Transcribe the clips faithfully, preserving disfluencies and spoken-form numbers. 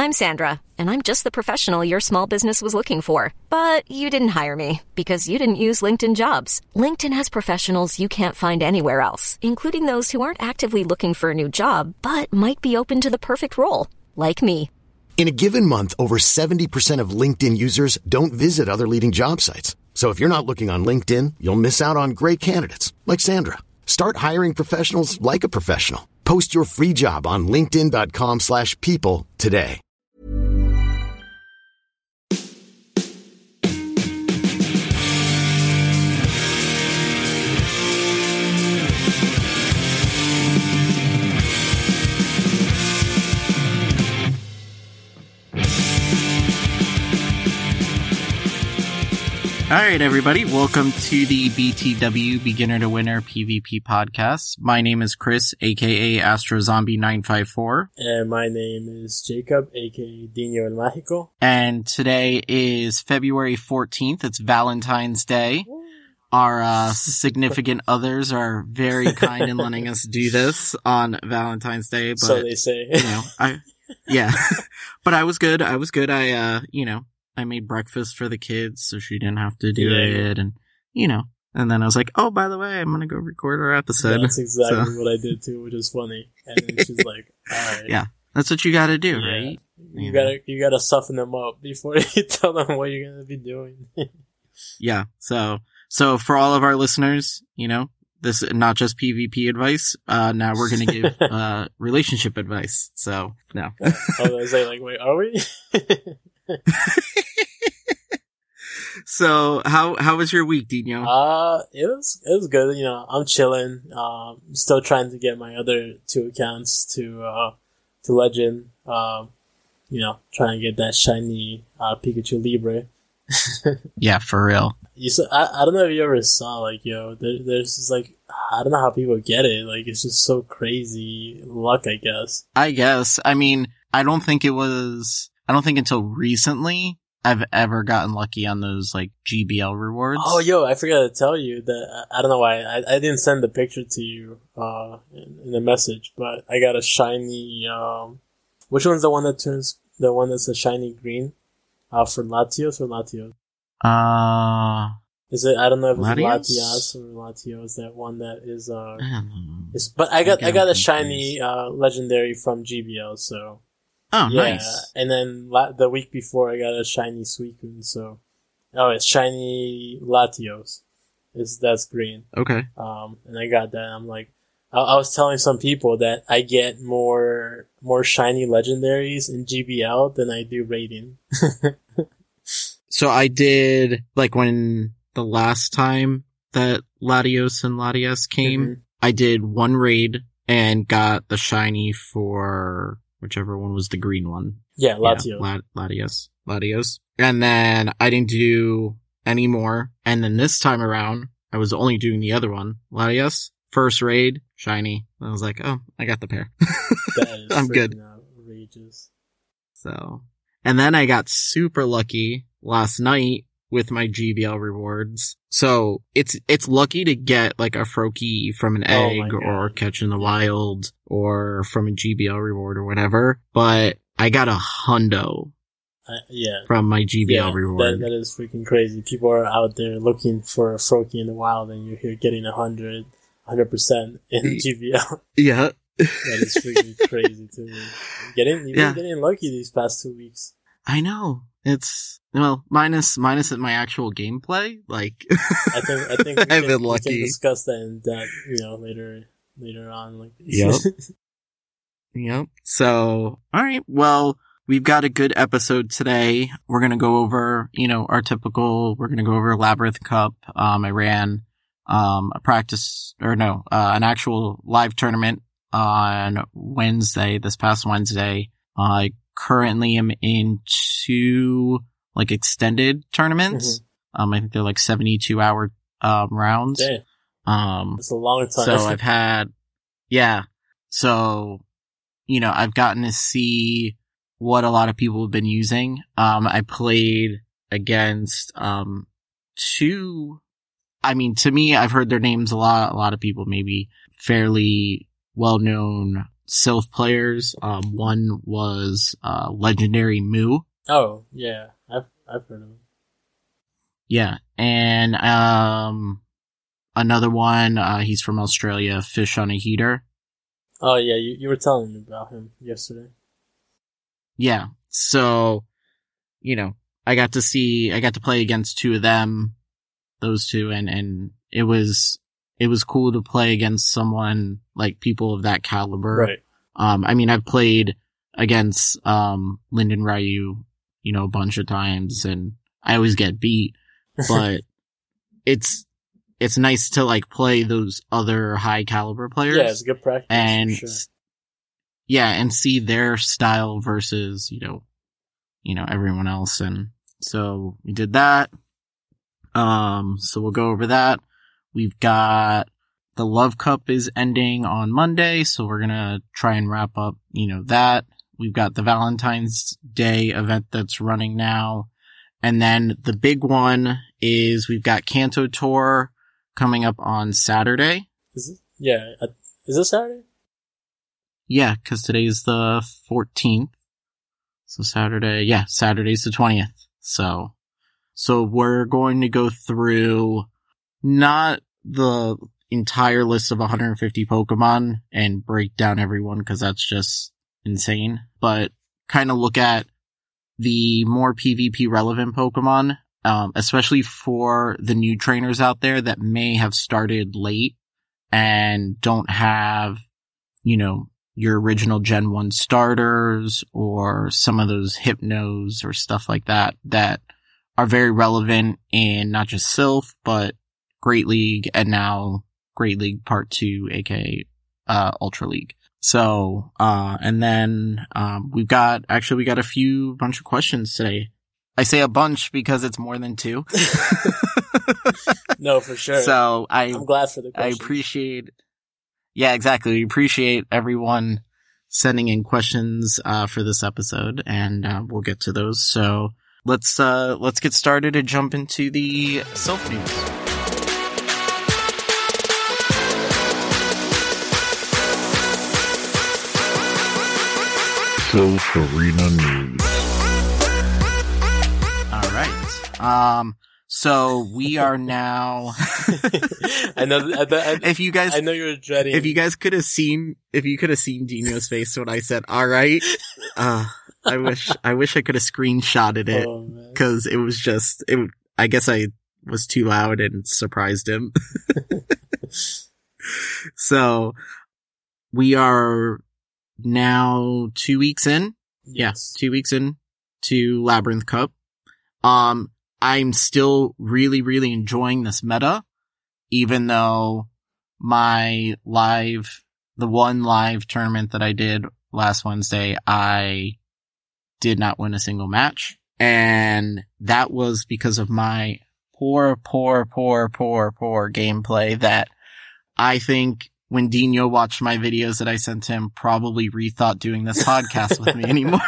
I'm Sandra, and I'm just the professional your small business was looking for. But you didn't hire me because you didn't use LinkedIn Jobs. LinkedIn has professionals you can't find anywhere else, including those who aren't actively looking for a new job, but might be open to the perfect role, like me. In a given month, over seventy percent of LinkedIn users don't visit other leading job sites. So if you're not looking on LinkedIn, you'll miss out on great candidates like Sandra. Start hiring professionals like a professional. Post your free job on linkedin.com slash people today. All right, everybody. Welcome to the B T W Beginner to Winner PvP podcast. My name is Chris, aka Astro Zombie nine five four. And my name is Jacob, aka Dino El Mágico. And today is February fourteenth. It's Valentine's Day. Our uh, significant others are very kind in letting us do this on Valentine's Day. But, so they say. You know, I, yeah. But I was good. I was good. I, uh, you know. I made breakfast for the kids so she didn't have to do yeah, it, and, you know, and then I was like, oh, by the way, I'm gonna go record our episode. That's exactly so. what I did too, which is funny. And then she's like, alright. Yeah, that's what you gotta do, yeah. right? You yeah. gotta, you gotta soften them up before you tell them what you're gonna be doing. yeah, so, so for all of our listeners, you know, this is not just PvP advice, uh, now we're gonna give, uh, relationship advice, so, no. I was gonna say, like, wait, are we? So, how how was your week, Dino? Uh, it was it was good. You know, I'm chilling. Um, still trying to get my other two accounts to uh to Legend. Um, you know, trying to get that shiny uh, Pikachu Libre. Yeah, for real. You saw, I I don't know if you ever saw, like, yo, there, there's just like, I don't know how people get it. Like, it's just so crazy luck, I guess. I guess. I mean, I don't think it was. I don't think until recently I've ever gotten lucky on those, like, G B L rewards. Oh, yo, I forgot to tell you that, I don't know why, I, I didn't send the picture to you, uh, in, in the message, but I got a shiny, um, which one's the one that turns, the one that's a shiny green, uh, for Latios or Latios? Uh, Is it, I don't know if it's Latios? Latias or Latios, that one that is, uh, I don't know. is, but I got, I I got a confused. shiny, uh, legendary from G B L, so. Oh, Yeah, nice. and then la- the week before I got a shiny Suicune, so. Oh, it's shiny Latios. Is that's green. Okay. Um, and I got that. I'm like, I, I was telling some people that I get more, more shiny legendaries in G B L than I do raiding. So I did, like, when the last time that Latios and Latias came, Mm-hmm. I did one raid and got the shiny for whichever one was the green one. Yeah, Latios. Yeah, Lat- Latios. Latios. And then I didn't do any more. And then this time around, I was only doing the other one. Latios, first raid, shiny. I was like, oh, I got the pair. That is I'm good. outrageous. So, and then I got super lucky last night with my G B L rewards. So it's, it's lucky to get like a Froakie from an Oh egg my God. or catch in the wild or from a G B L reward or whatever. But I got a hundo Uh, yeah. from my G B L yeah, reward. That, that is freaking crazy. People are out there looking for a Froakie in the wild and you're here getting a hundred, hundred percent in G B L. Yeah. That is freaking crazy to me. Getting, you've Yeah. been getting lucky these past two weeks. I know. It's, well, minus, minus my actual gameplay. Like, I think, I think we I've can, been we lucky. can discuss that in that, you know, later, later on. Like, Yep. Yep. So, alright. Well, we've got a good episode today. We're going to go over, you know, our typical, we're going to go over Labyrinth Cup. Um, I ran, um, a practice, or no, uh, an actual live tournament on Wednesday, this past Wednesday. I currently am in two, like, extended tournaments. Mm-hmm. Um, I think they're like seventy-two hour, um, rounds. Damn, Um, it's a long time. so I've had, yeah. So, you know, I've gotten to see what a lot of people have been using. Um, I played against, um, two, I mean, to me, I've heard their names a lot. A lot of people maybe fairly well-known, Sylph players. Um, one was uh, Legendary Moo. Oh, yeah. I've, I've heard of him. Yeah. And um, another one, uh, he's from Australia, Fish on a Heater. Oh, yeah. You, you were telling me about him yesterday. Yeah. So, you know, I got to see, I got to play against two of them, those two, and, and it was, it was cool to play against someone like people of that caliber. Right. Um, I mean, I've played against, um, Lyndon Ryu, you know, a bunch of times, and I always get beat, but it's, it's nice to like play those other high caliber players. Yeah, it's good practice. And, for sure. yeah, and see their style versus, you know, you know, everyone else. And so we did that. Um, so we'll go over that. We've got the Love Cup is ending on Monday, so we're gonna try and wrap up, you know, that. We've got the Valentine's Day event that's running now. And then the big one is we've got Kanto Tour coming up on Saturday. Is it? Yeah. Uh, is this Saturday? Yeah, because today's the fourteenth. So Saturday, yeah, Saturday's the twentieth. So, so we're going to go through not the entire list of one hundred fifty Pokemon and break down everyone because that's just insane, but kind of look at the more PvP relevant Pokemon, um, especially for the new trainers out there that may have started late and don't have, you know, your original Gen one starters or some of those Hypnos or stuff like that that are very relevant in not just Sylph, but Great League and now Great League Part two, aka uh, Ultra League. So, uh, and then um, we've got, actually we got a few bunch of questions today. I say a bunch because it's more than two. No, for sure. So I, I'm glad for the I question. appreciate, yeah, exactly. We appreciate everyone sending in questions, uh, for this episode, and, uh, we'll get to those. So let's, uh, let's get started and jump into the Sylph news. Sylph Arena News. All right. Um, so we are now. I know. I, I, if you guys, I know you're dreading. if you guys could have seen, if you could have seen Dino's face when I said, "All right," uh, I wish, I wish I could have screenshotted it because oh, it was just, it. I guess I was too loud and surprised him. So we are now two weeks in. Yes. Yeah, two weeks in to Labyrinth Cup. Um, I'm still really, really enjoying this meta, even though my live, the one live tournament that I did last Wednesday, I did not win a single match. And that was because of my poor, poor, poor, poor, poor gameplay that I think when Dino watched my videos that I sent him, probably rethought doing this podcast with me anymore.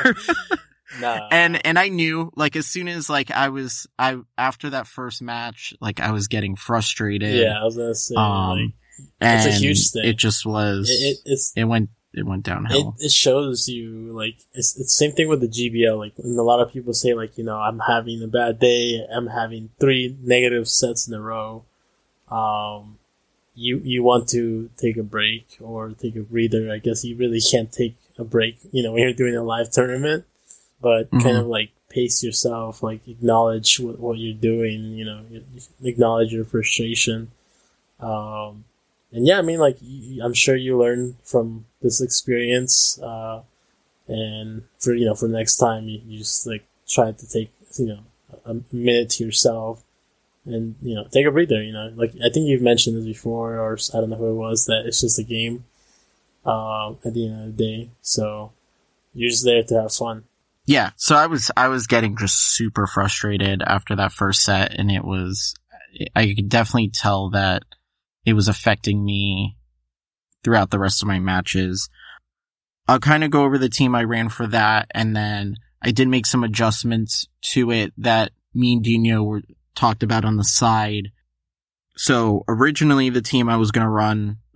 Nah. And, and I knew, like, as soon as, like, I was, I, after that first match, like, I was getting frustrated. Yeah, I was gonna say, um, like, and it's a huge thing. It just was, it, it, it's, it went, it went downhill. It, it shows you, like, it's, it's the same thing with the G B L, like, and a lot of people say, like, you know, I'm having a bad day, I'm having three negative sets in a row, um, you, you want to take a break or take a breather. I guess you really can't take a break, you know, when you're doing a live tournament, but mm-hmm. kind of like pace yourself, like acknowledge what, what you're doing, you know, acknowledge your frustration. Um, and yeah, I mean, like, I'm sure you learn from this experience, uh, and for, you know, for next time, you, you just like try to take, you know, a minute to yourself. And, you know, take a breather, you know. Like, I think you've mentioned this before, or I don't know who it was, that it's just a game uh, at the end of the day. So, you're just there to have fun. Yeah, so I was I was getting just super frustrated after that first set, and it was, I could definitely tell that it was affecting me throughout the rest of my matches. I'll kind of go over the team I ran for that, and then I did make some adjustments to it that me and Dino were talked about on the side. So originally the team I was going to run,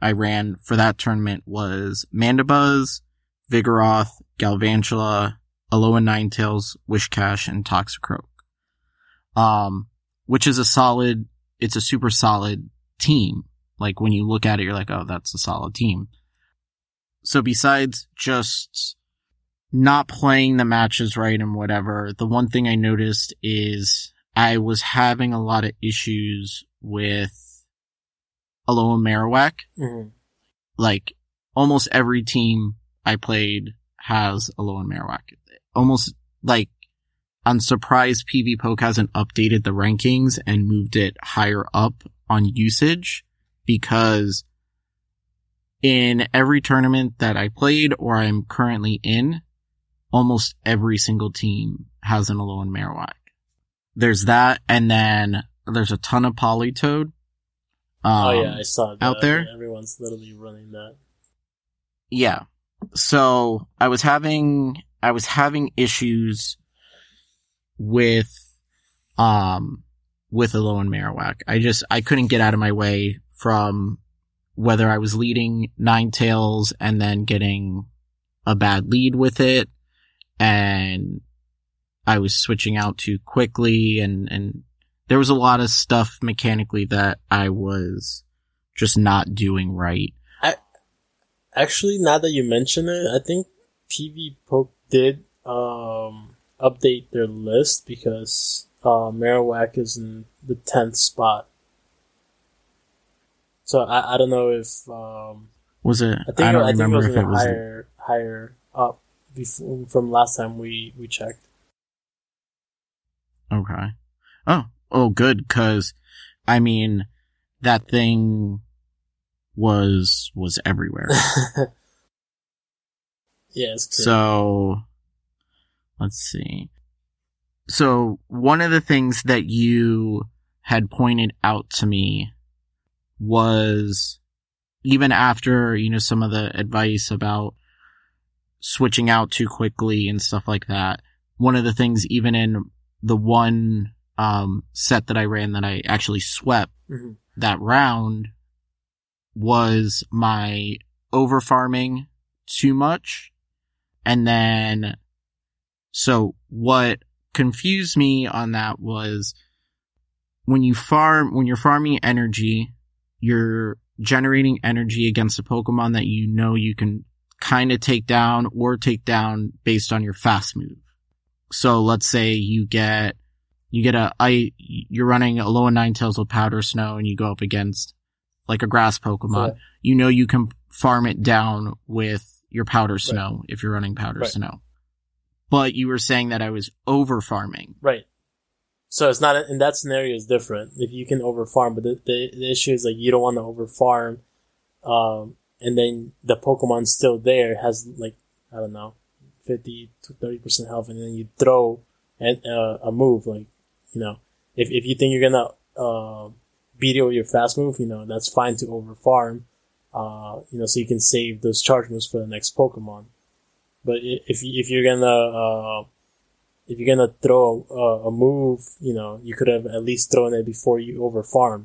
I ran for that tournament was Mandibuzz, Vigoroth, Galvantula, Alolan Ninetales, Wishcash, and Toxicroak. Um, which is a solid, it's a super solid team. Like, when you look at it, you're like, oh, that's a solid team. So besides just not playing the matches right and whatever, the one thing I noticed is I was having a lot of issues with Alolan Marowak. Mm-hmm. Like, almost every team I played has Alolan Marowak. Almost, like, I'm surprised PvPoke hasn't updated the rankings and moved it higher up on usage, because in every tournament that I played or I'm currently in, almost every single team has an Alolan Marowak. There's that, and then there's a ton of Politoed. Um, oh yeah, I saw that. Out there. Everyone's literally running that. Yeah. So I was having, I was having issues with, um, with Alolan Marowak. I just, I couldn't get out of my way from whether I was leading Ninetales and then getting a bad lead with it, and I was switching out too quickly, and, and there was a lot of stuff mechanically that I was just not doing right. I, actually, now that you mention it, I think PvPoke did, um, update their list, because, uh, Marowak is in the tenth spot. So I, I don't know if, um, Was it? I think, I don't I think remember it was if in it was higher, higher up before, from last time we, we checked. Okay. Oh, oh, good, cause, I mean, that thing was, was everywhere. Yeah, it's crazy. So, let's see. So, one of the things that you had pointed out to me was, even after, you know, some of the advice about switching out too quickly and stuff like that, one of the things, even in the one um set that I ran that I actually swept mm-hmm. that round, was my over farming too much. And then, so what confused me on that was, when you farm, when you're farming energy, you're generating energy against a Pokemon that you know you can kind of take down or take down based on your fast move. So let's say you get, you get a, I, you're running a Alolan Ninetales with Powder Snow, and you go up against like a grass Pokemon. Yeah. You know you can farm it down with your Powder Snow, right. if you're running Powder right. Snow. But you were saying that I was over farming. Right. So it's not, in that scenario is different. If you can over farm, but the, the, the issue is like you don't want to over farm, um, and then the Pokemon's still there, has like, I don't know, fifty to thirty percent health, and then you throw an, uh, a move, like, you know, if, if you think you're gonna, uh, beat it with your fast move, you know, that's fine to over farm, uh, you know, so you can save those charge moves for the next Pokemon. But if, if you're gonna, uh, if you're gonna throw a, a move, you know, you could have at least thrown it before you over farm.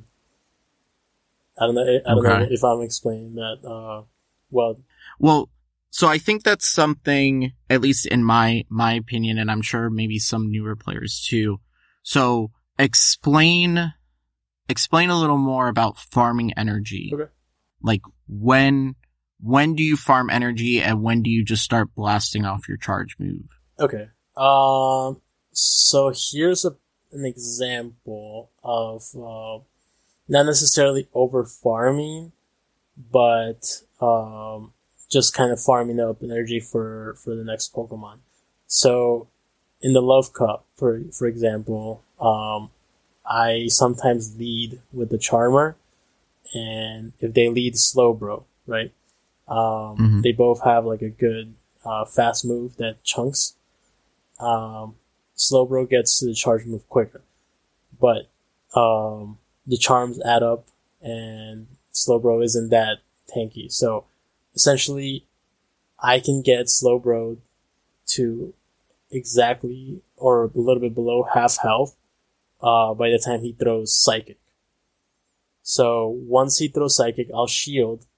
I don't know, I don't Okay. know if I'm explaining that, uh, well. Well, so I think that's something, at least in my, my opinion, and I'm sure maybe some newer players too. So explain, explain a little more about farming energy. Okay. Like, when, when do you farm energy, and when do you just start blasting off your charge move? Okay. Um, so here's a, an example of, uh, not necessarily over farming, but, um, just kind of farming up energy for, for the next Pokemon. So, in the Love Cup, for, for example, um, I sometimes lead with the Charmer, and if they lead Slowbro, right? Um, Mhm. they both have like a good, uh, fast move that chunks. Um, Slowbro gets to the charge move quicker, but, um, the charms add up, and Slowbro isn't that tanky. So, essentially, I can get Slowbro to exactly, or a little bit below half health, uh, by the time he throws Psychic. So, once he throws Psychic, I'll shield,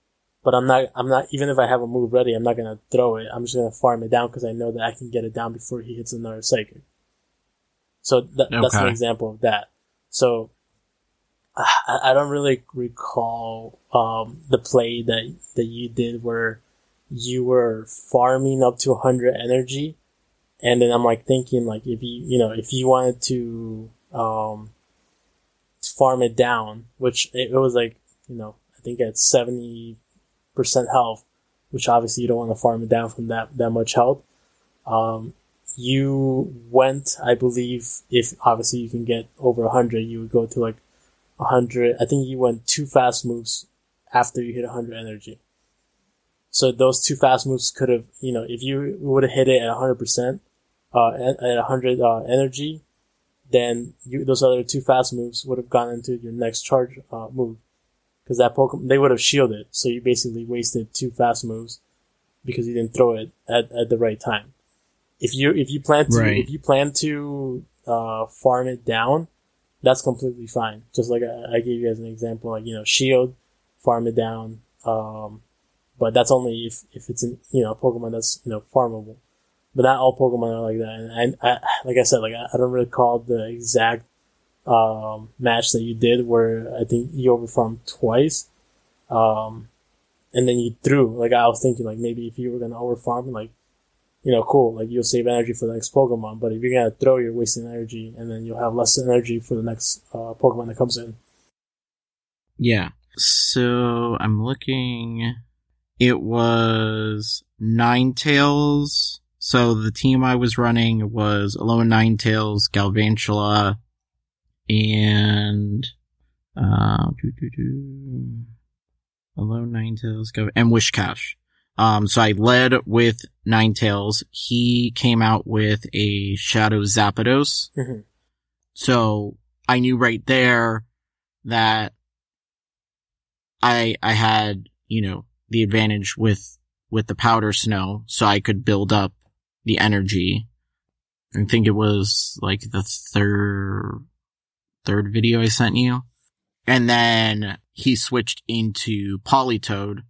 but I'm not, I'm not, even if I have a move ready, I'm not going to throw it. I'm just going to farm it down because I know that I can get it down before he hits another psychic. So th- okay. That's an example of that. So I, I don't really recall um, the play that that you did where you were farming up to one hundred energy, and then I'm like thinking like if you you know if you wanted to um, farm it down, which it, it was like you know I think at seventy percent health, which obviously you don't want to farm it down from that that much health. Um, you went, I believe, if obviously you can get over one hundred, you would go to like one hundred. I think you went two fast moves after you hit one hundred energy. So those two fast moves could have, you know, if you would have hit it at one hundred percent, uh, at one hundred uh, energy, then you, those other two fast moves would have gone into your next charge uh, move. Because that Pokemon, they would have shielded. So you basically wasted two fast moves because you didn't throw it at, at the right time. If you, if you plan to, right. if you plan to, uh, farm it down, that's completely fine. Just like I, I gave you as an example, like, you know, shield, farm it down. Um, but that's only if, if it's in, you know, a Pokemon that's, you know, farmable. But not all Pokemon are like that. And I, I like I said, like, I, I don't recall the exact, um, match that you did where I think you overfarmed twice. Um, and then you threw, like, I was thinking, like, maybe if you were gonna overfarm, like, you know, cool, like, you'll save energy for the next Pokemon, but if you're gonna throw, you're wasting energy, and then you'll have less energy for the next, uh, Pokemon that comes in. Yeah. So, I'm looking, it was Ninetales. So, the team I was running was Alolan Ninetales, Galvantula, and, uh, doo doo doo. Alolan Ninetales, Gal- and Whiscash. Um, so I led with Ninetales. He came out with a Shadow Zapdos. Mm-hmm. So I knew right there that I, I had, you know, the advantage with, with the Powder Snow, so I could build up the energy. I think it was like the third, third video I sent you. And then he switched into Politoed,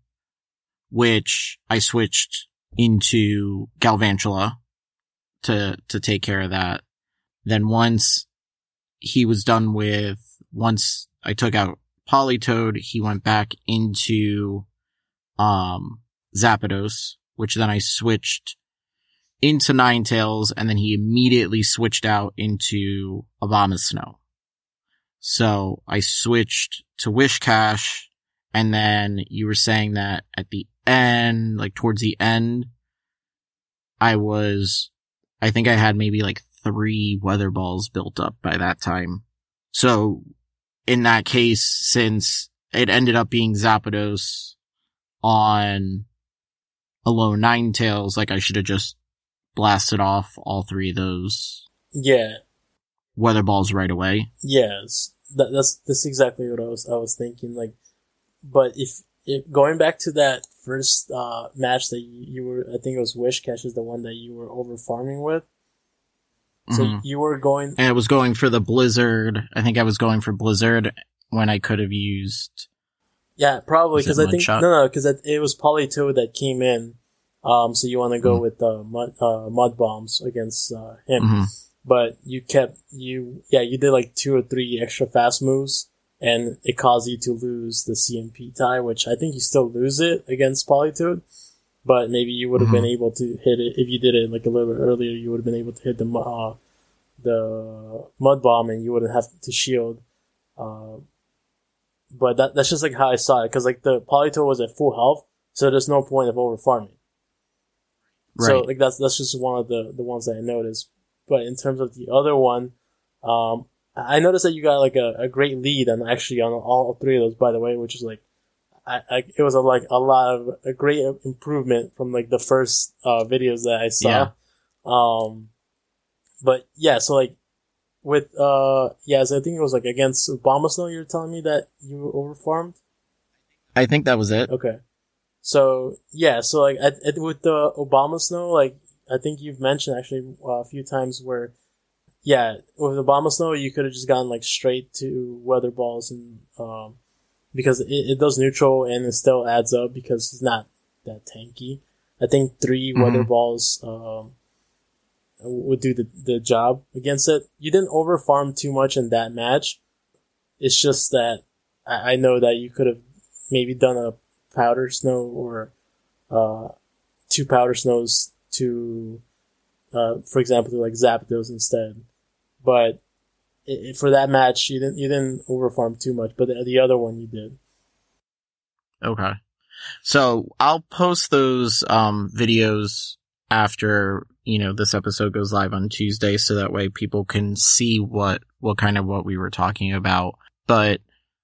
which I switched into Galvantula to, to take care of that. Then once he was done with, once I took out Politoed, he went back into, um, Zapdos, which then I switched into Ninetales, and then he immediately switched out into Abomasnow. So I switched to Whiscash, and then you were saying that at the end, like towards the end, I was, I think I had maybe like three Weather Balls built up by that time. So in that case, since it ended up being Zapdos on Alolan Ninetales, like I should have just blasted off all three of those. Yeah. Weather Balls right away. Yes. That, that's, that's exactly what I was, I was thinking. Like, but if, if going back to that first, uh, match that you, you were, I think it was Whiscash is the one that you were over farming with. So mm-hmm. you were going, and I was going for the Blizzard. I think I was going for Blizzard when I could have used. Yeah, probably because I think shot? no, no, because it was Politoed that came in. Um, so you want to go mm-hmm. with the uh, mud, uh, mud bombs against uh, him, mm-hmm. but you kept you, yeah, you did like two or three extra fast moves, and it caused you to lose the C M P tie, which I think you still lose it against Politoed. But maybe you would have mm-hmm. been able to hit it if you did it like a little bit earlier. You would have been able to hit the uh, the mud bomb, and you wouldn't have to shield. Uh, but that that's just like how I saw it, because like the Politoed was at full health, so there's no point of over farming. Right. So like that's that's just one of the the ones that I noticed. But in terms of the other one, um, I noticed that you got like a, a great lead on actually on all three of those, by the way, which is like. I, I, it was a, like a lot of a great improvement from like the first uh, videos that I saw. Yeah. Um, but yeah, so like with uh, yeah, so I think it was like against Abomasnow. You were telling me that you were overfarmed. I think that was it. Okay, so yeah, so like at, at, with the Abomasnow, like I think you've mentioned actually uh, a few times where, yeah, with Abomasnow you could have just gone like straight to Weather Balls and um. because it, it does neutral and it still adds up because he's not that tanky. I think three mm-hmm. weather balls um, would do the, the job against it. You didn't over farm too much in that match. It's just that I, I know that you could have maybe done a powder snow or uh, two powder snows to, uh, for example, to like Zapdos instead. But it, it, for that match, you didn't you didn't over farm too much. But the, the other one you did. Okay. So I'll post those um videos after, you know, this episode goes live on Tuesday, so that way people can see what what kind of what we were talking about. But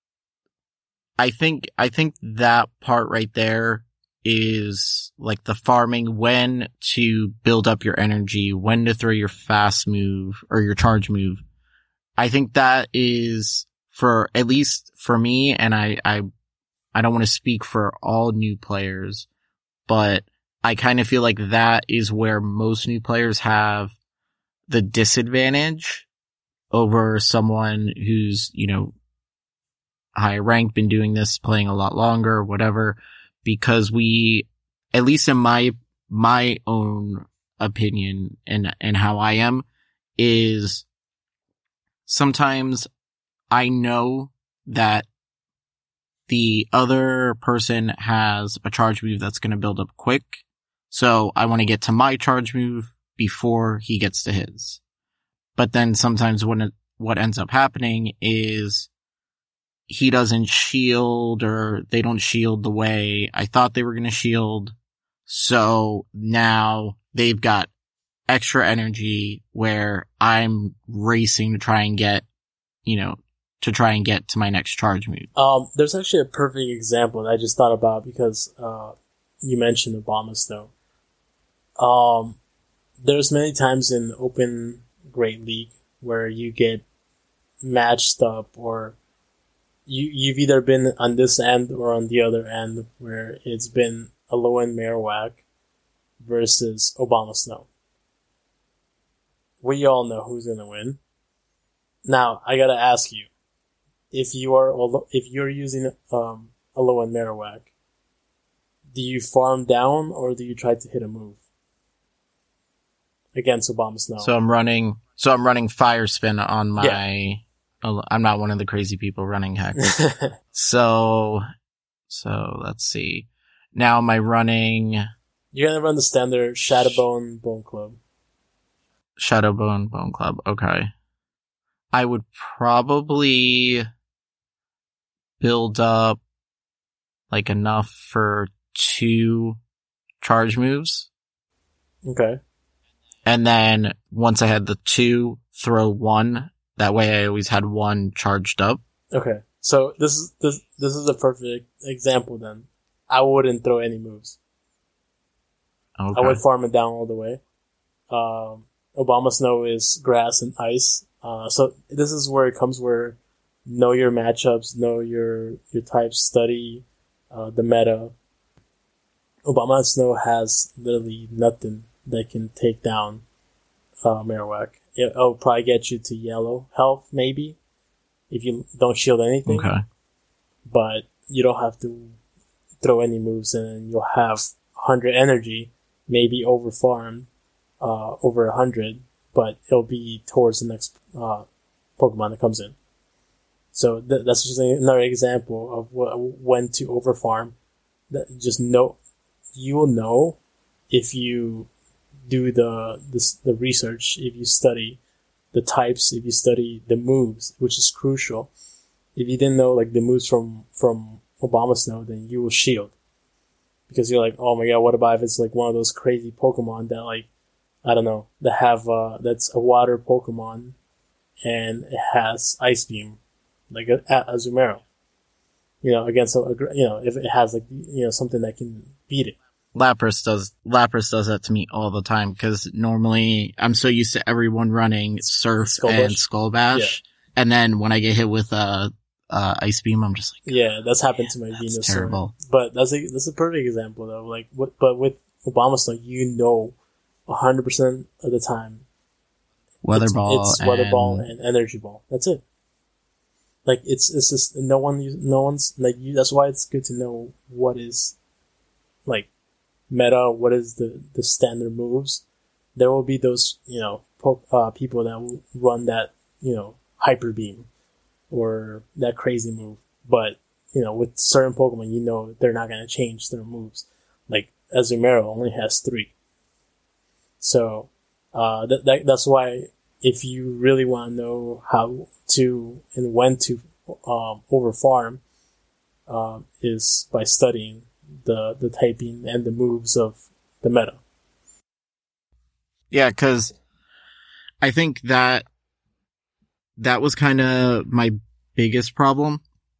I think I think that part right there is like the farming, when to build up your energy, when to throw your fast move or your charge move. I think that is, for at least for me, and I I I don't want to speak for all new players, but I kind of feel like that is where most new players have the disadvantage over someone who's, you know, higher ranked, been doing this, playing a lot longer, whatever, because we, at least in my, my own opinion and, and how I am, is sometimes I know that the other person has a charge move that's going to build up quick. So I want to get to my charge move before he gets to his. But then sometimes when it, what ends up happening is he doesn't shield, or they don't shield the way I thought they were going to shield. So now they've got extra energy where I'm racing to try and get, you know, to try and get to my next charge move. Um, there's actually a perfect example that I just thought about because, uh, you mentioned Abomasnow. Um, there's many times in Open Great League where you get matched up, or you, you've either been on this end or on the other end, where it's been Alolan Marowak versus Abomasnow. We all know who's gonna win. Now, I gotta ask you, if you are, if you're using, um, Alolan Marowak, do you farm down or do you try to hit a move against Abomasnow? So I'm running, so I'm running Fire Spin on my, yeah. I'm not one of the crazy people running Hex. so, so let's see. Now am I running? You're gonna run the standard Shadowbone Bone Club. Shadowbone Bone Club, okay. I would probably build up like enough for two charge moves. Okay. And then once I had the two, throw one. That way I always had one charged up. Okay. So this is this this is a perfect example then. I wouldn't throw any moves. Okay. I would farm it down all the way. Um, Abomasnow is grass and ice. Uh, so this is where it comes where know your matchups, know your, your types, study, uh, the meta. Abomasnow has literally nothing that can take down, uh, Marowak. It, it'll probably get you to yellow health, maybe, if you don't shield anything. Okay. But you don't have to throw any moves and you'll have one hundred energy, maybe over farmed, uh, over one hundred, but it'll be towards the next, uh, Pokemon that comes in. So th- that's just another example of wh- when to overfarm. That just know, you will know if you do the, the the research, if you study the types, if you study the moves, which is crucial. If you didn't know like the moves from from Abomasnow, then you will shield because you're like, oh my god, what about if it's like one of those crazy Pokemon that like I don't know that have uh that's a water Pokemon and it has Ice Beam. Like a, a Azumarill, you know, against a, a, you know, if it has like, you know, something that can beat it. Lapras does, Lapras does that to me all the time, because normally I'm so used to everyone running Surf Skull and Bash. Skull Bash. Yeah. And then when I get hit with, uh, uh, Ice Beam, I'm just like, yeah, that's happened to my that's Venusaur. terrible. But that's a, that's a perfect example though. Like, what, but with Abomasnow, you know, one hundred percent of the time, Weather it's, Ball. it's Weather and... Ball and Energy Ball. That's it. like it's it's just no one no one's like you. That's why it's good to know what is like meta, what is the the standard moves. There will be those you know po- uh, people that will run that you know hyper beam or that crazy move, but you know with certain Pokemon you know they're not gonna change their moves. Like Azumarill only has three, so uh, that, that that's why if you really want to know how to and when to um, over farm, uh, is by studying the the typing and the moves of the meta. Yeah, because I think that that was kind of my biggest problem,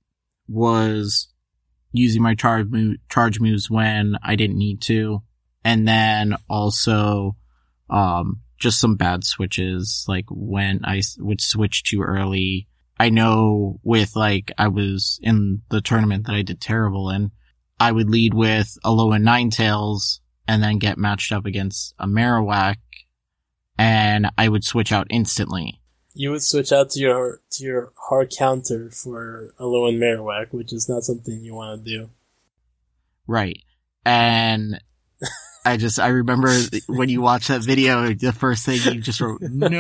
was using my charge move, charge moves when I didn't need to, and then also um just some bad switches, like when I would switch too early. I know with like I was in the tournament that I did terrible in, I would lead with Alolan Ninetales and then get matched up against a Marowak, and I would switch out instantly. You would switch out to your to your hard counter for Alolan Marowak, which is not something you want to do. Right. And I just, I remember when you watch that video, the first thing you just wrote,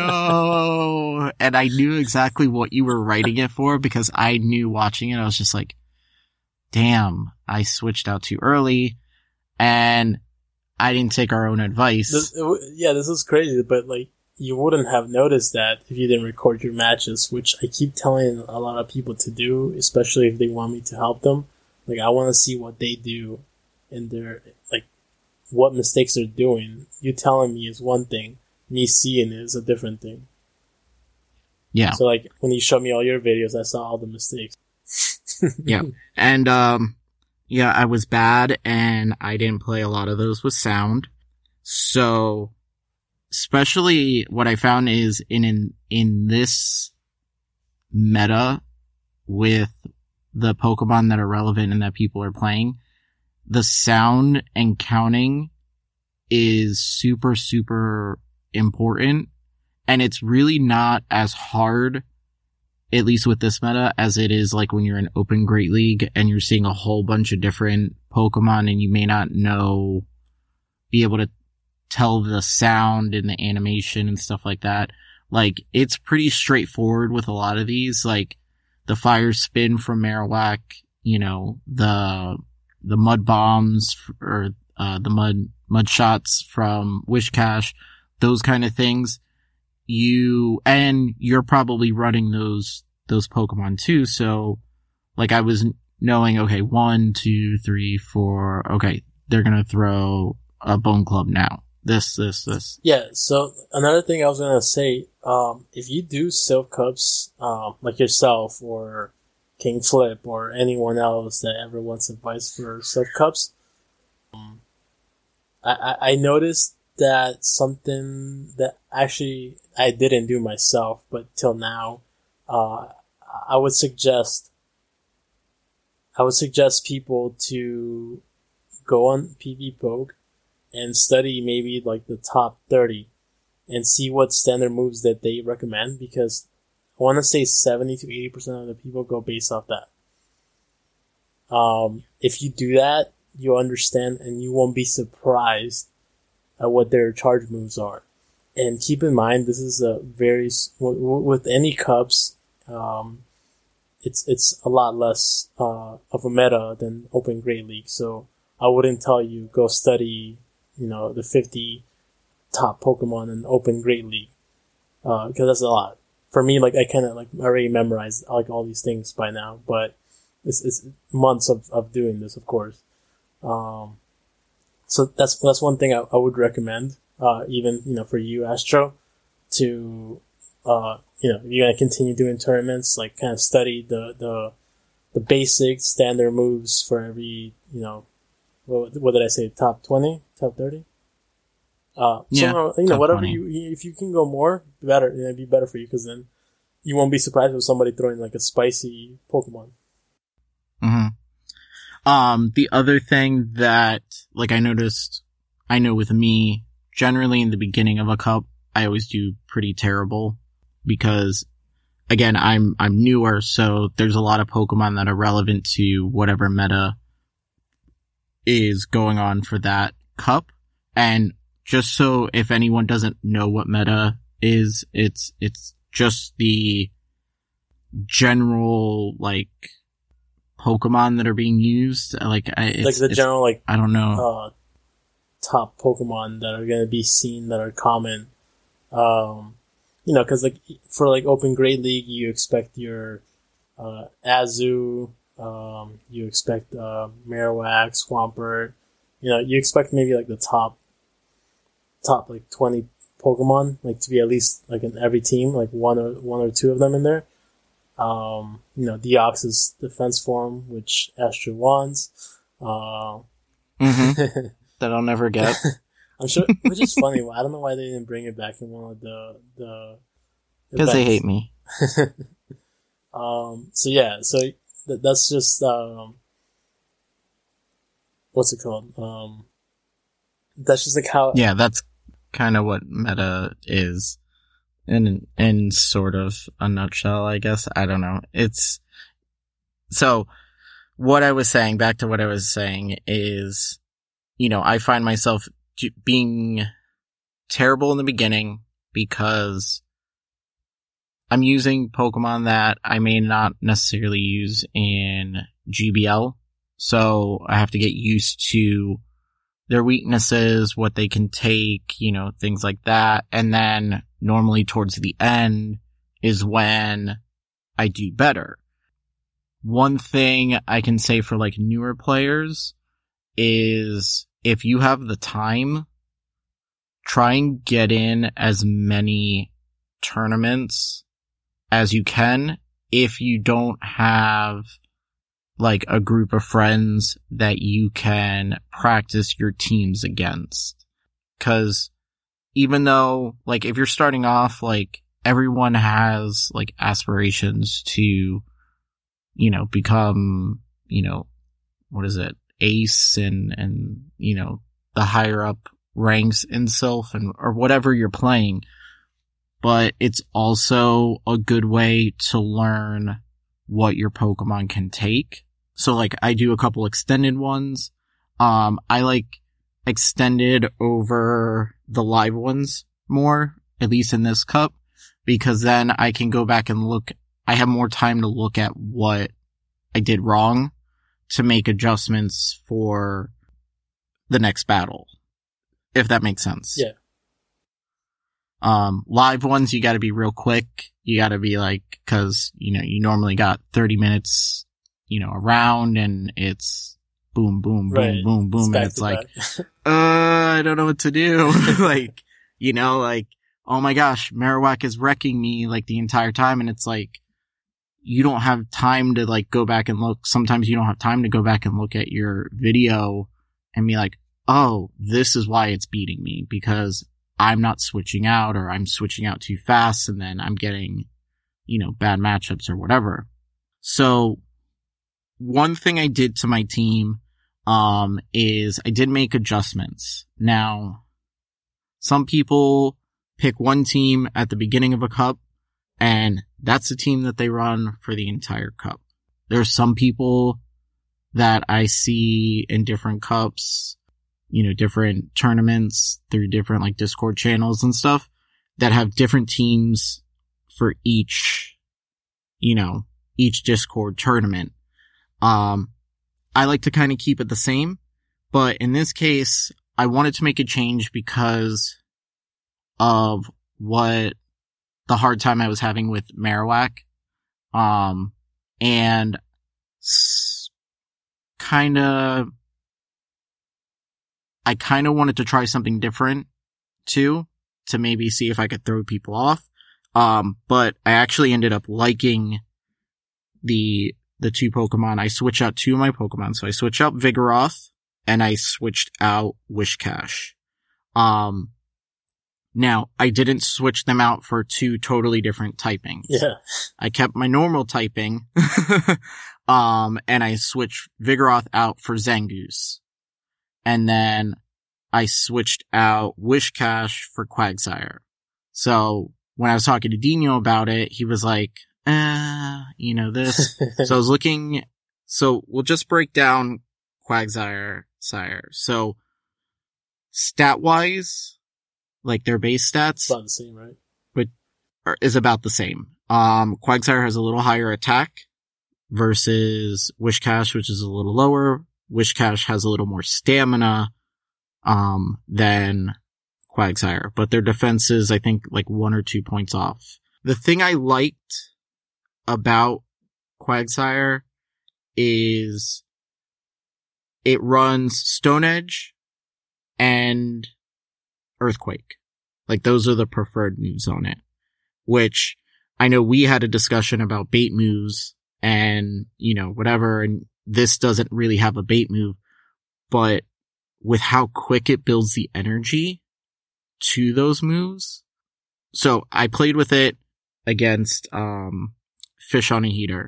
no. And I knew exactly what you were writing it for, because I knew watching it, I was just like, damn, I switched out too early and I didn't take our own advice. This, yeah, this is crazy, but like, you wouldn't have noticed that if you didn't record your matches, which I keep telling a lot of people to do, especially if they want me to help them. Like, I want to see what they do in their, like, what mistakes they're doing. You telling me is one thing. Me seeing it is a different thing. Yeah. So, like, when you showed me all your videos, I saw all the mistakes. Yeah. And, um, yeah, I was bad, and I didn't play a lot of those with sound. So, especially what I found is in, in, in this meta with the Pokemon that are relevant and that people are playing, the sound and counting is super, super important. And it's really not as hard, at least with this meta, as it is like when you're in Open Great League and you're seeing a whole bunch of different Pokemon and you may not know, be able to tell the sound and the animation and stuff like that. Like, it's pretty straightforward with a lot of these, like the Fire Spin from Marowak, you know, the, the Mud Bombs or, uh, the Mud, Mud Shots from Wishcash, those kind of things. You, and you're probably running those, those Pokemon too. So, like, I was knowing, okay, one, two, three, four, okay, they're gonna throw a Bone Club now. This, this, this. Yeah, so another thing I was gonna say, um, if you do Silph Cups, um, like yourself or King Flip or anyone else that ever wants advice for Silph Cups, um, I, I, I noticed that something that actually I didn't do myself, but till now, uh, I would suggest, I would suggest people to go on PvPoke and study maybe like the top thirty and see what standard moves that they recommend, because I want to say seventy to eighty percent of the people go based off that. Um, if you do that, you'll understand and you won't be surprised at what their charge moves are. And keep in mind, this is a very, with any cups, um, it's, it's a lot less, uh, of a meta than Open Great League. So I wouldn't tell you go study, you know, the fifty top Pokemon in Open Great League. Uh, cause that's a lot. For me, like, I kinda, like, already memorized, like, all these things by now, but it's, it's months of, of doing this, of course. Um, so that's, that's one thing I, I would recommend, uh, even, you know, for you, Astro, to, uh, you know, if you're gonna continue doing tournaments, like, kind of study the, the, the basic standard moves for every, you know, what, what did I say, top twenty? Top thirty? Uh, yeah, so, you know, whatever twenty. you, if you can go more, better, it'd be better for you, because then you won't be surprised with somebody throwing like a spicy Pokemon. Mm-hmm. Um, the other thing that, like, I noticed, I know with me, generally in the beginning of a cup, I always do pretty terrible, because again, I'm, I'm newer, so there's a lot of Pokemon that are relevant to whatever meta is going on for that cup. And just so if anyone doesn't know what meta is, it's, it's just the general, like, Pokemon that are being used. Like, it's, like the it's, general, like, I don't know. Uh, top Pokemon that are going to be seen that are common. Um, you know, cause like, for like Open Great League, you expect your, uh, Azu, um, you expect, uh, Marowak, Swampert, you know, you expect maybe like the top, top like twenty Pokemon, like to be at least like in every team, like one or, one or two of them in there. Um, you know, Deoxys defense form, which Astro wands, uh, Mm-hmm. That I'll never get. I'm sure, which is funny. I don't know why they didn't bring it back in one of the the. Because they hate me. um. So yeah. So th- that's just um. What's it called? Um. That's just like how. Yeah, that's kind of what meta is, in in sort of a nutshell, I guess. I don't know. It's so. What I was saying, back to what I was saying, is, you know, I find myself being terrible in the beginning because I'm using Pokemon that I may not necessarily use in G B L. So I have to get used to their weaknesses, what they can take, you know, things like that. And then normally towards the end is when I do better. One thing I can say for like newer players is if you have the time, try and get in as many tournaments as you can if you don't have like a group of friends that you can practice your teams against. 'Cause even though, like, if you're starting off, like, everyone has like aspirations to, you know, become, you know, what is it? Ace and, and, you know, the higher up ranks in Sylph and, or whatever you're playing. But it's also a good way to learn what your Pokemon can take. So like I do a couple extended ones. Um, I like extended over the live ones more, at least in this cup, because then I can go back and look. I have more time to look at what I did wrong to make adjustments for the next battle, if that makes sense. Yeah. Um, live ones, you gotta be real quick. You gotta be like, cause, you know, you normally got thirty minutes, you know, around and it's boom, boom, boom, right. boom, boom. It's and it's like, uh, I don't know what to do. Like, you know, like, oh my gosh, Marowak is wrecking me like the entire time. And it's like, you don't have time to like go back and look. Sometimes you don't have time to go back and look at your video and be like, oh, this is why it's beating me, because I'm not switching out or I'm switching out too fast and then I'm getting, you know, bad matchups or whatever. So one thing I did to my team, um, is I did make adjustments. Now, some people pick one team at the beginning of a cup and that's the team that they run for the entire cup. There's some people that I see in different cups, you know, different tournaments through different like Discord channels and stuff that have different teams for each, you know, each Discord tournament. Um, I like to kind of keep it the same, but in this case, I wanted to make a change because of what the hard time I was having with Marowak. Um, and s- kind of, I kind of wanted to try something different too, to maybe see if I could throw people off. Um, but I actually ended up liking the, the two Pokemon. I switched out two of my Pokemon. So I switched out Vigoroth and I switched out Whiscash. Um, now I didn't switch them out for two totally different typings. Yeah. I kept my normal typing. um, and I switched Vigoroth out for Zangoose. And then I switched out Whiscash for Quagsire. So when I was talking to Dino about it, he was like, uh, you know, this. So I was looking, so we'll just break down Quagsire, Sire. So, stat-wise, like their base stats. It's about the same, right? But, are, is about the same. Um, Quagsire has a little higher attack versus Whiscash, which is a little lower. Whiscash has a little more stamina, um, than Quagsire, but their defense is, I think, like one or two points off. The thing I liked about Quagsire is it runs Stone Edge and Earthquake. Like, those are the preferred moves on it. Which, I know we had a discussion about bait moves and, you know, whatever, and this doesn't really have a bait move, but with how quick it builds the energy to those moves. So I played with it against, um, Fish on a Heater,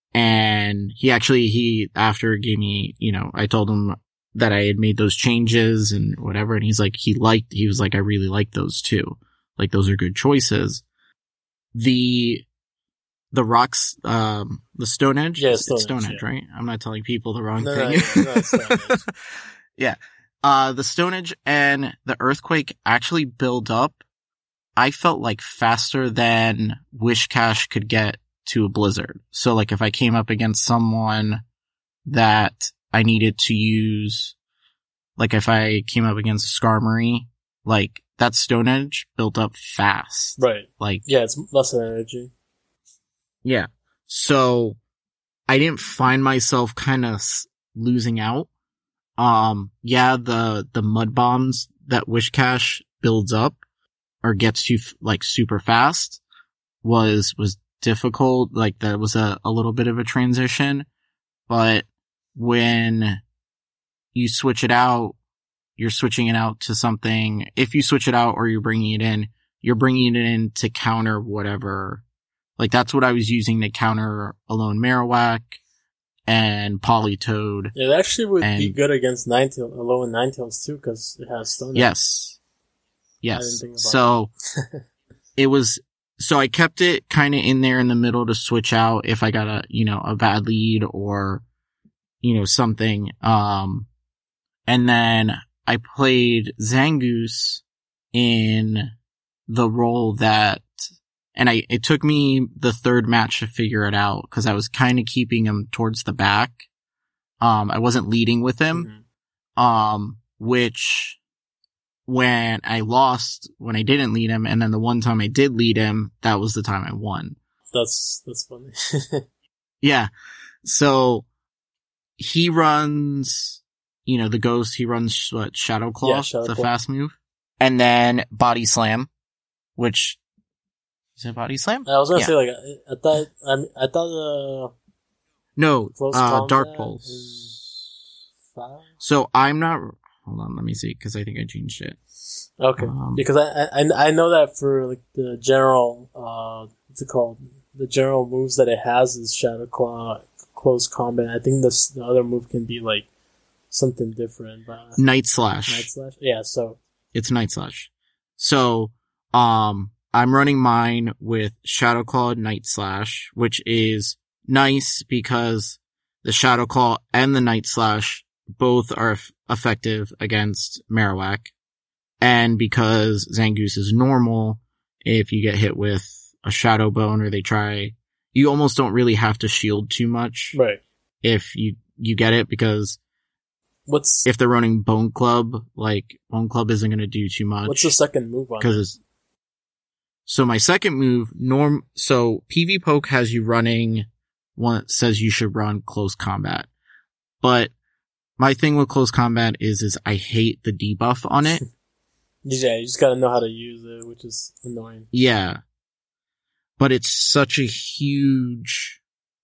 and he actually, he, after gave me, you know, I told him that I had made those changes and whatever, and he's like, he liked, he was like, I really like those too. Like, those are good choices. The, the rocks, um, the Stone Edge? Yeah, it's Stone, Stone Edge, Edge, yeah. right? I'm not telling people the wrong No, thing. no, no, it's Stone Edge. Yeah. Uh, the Stone Edge and the Earthquake actually build up, I felt like, faster than Whiscash could get to a Blizzard. So, like, if I came up against someone that I needed to use, like, if I came up against Skarmory, like, that Stone Edge built up fast. Right. Like, Yeah, it's less than energy. yeah. So, I didn't find myself kind of losing out. Um, yeah, the, the mud bombs that Whiscash builds up or gets to, like, super fast was, was difficult. Like, that was a, a little bit of a transition. But when you switch it out, you're switching it out to something. If you switch it out or you're bringing it in, you're bringing it in to counter whatever. Like, that's what I was using to counter Alone Marowak and Politoed. It actually would and, be good against Ninetales, Alone Ninetales too, because it has Stone Edge. Yes. Yes. I didn't think about So, it was, so I kept it kind of in there in the middle to switch out if I got a, you know, a bad lead or, you know, something. Um, and then I played Zangoose in the role that, and I, it took me the third match to figure it out because I was kind of keeping him towards the back. Um, I wasn't leading with him. Mm-hmm. Um, which when I lost, when I didn't lead him, and then the one time I did lead him, that was the time I won. That's, that's funny. Yeah. So he runs, you know, the Ghost, he runs what, Shadow Claw, yeah, Shadow the Claw. fast move. And then Body Slam, which, is it Body Slam? I was gonna Yeah. say, like, I, I thought, I, mean, I thought, uh, No, Close uh, Combat Dark Pulse. is five? So I'm not, hold on, let me see, because I think I changed it. Okay, Um, because I, I I know that for like the general uh what's it called, the general moves that it has is Shadow Claw, Close Combat. I think this the other move can be like something different. But Night Slash. Night Slash, yeah. So It's Night Slash. So, um, I'm running mine with Shadow Claw Night Slash, which is nice because the Shadow Claw and the Night Slash both are f- effective against Marowak. And because Zangoose is normal, if you get hit with a Shadow Bone or they try, you almost don't really have to shield too much right, if you, you get it, because what's if they're running Bone Club, like, Bone Club isn't going to do too much. what's the second move on it? Because so my second move, norm, so P V Poke has you running one, says you should run Close Combat. But my thing with Close Combat is, is I hate the debuff on it. Yeah, you just gotta know how to use it, which is annoying. Yeah. But it's such a huge,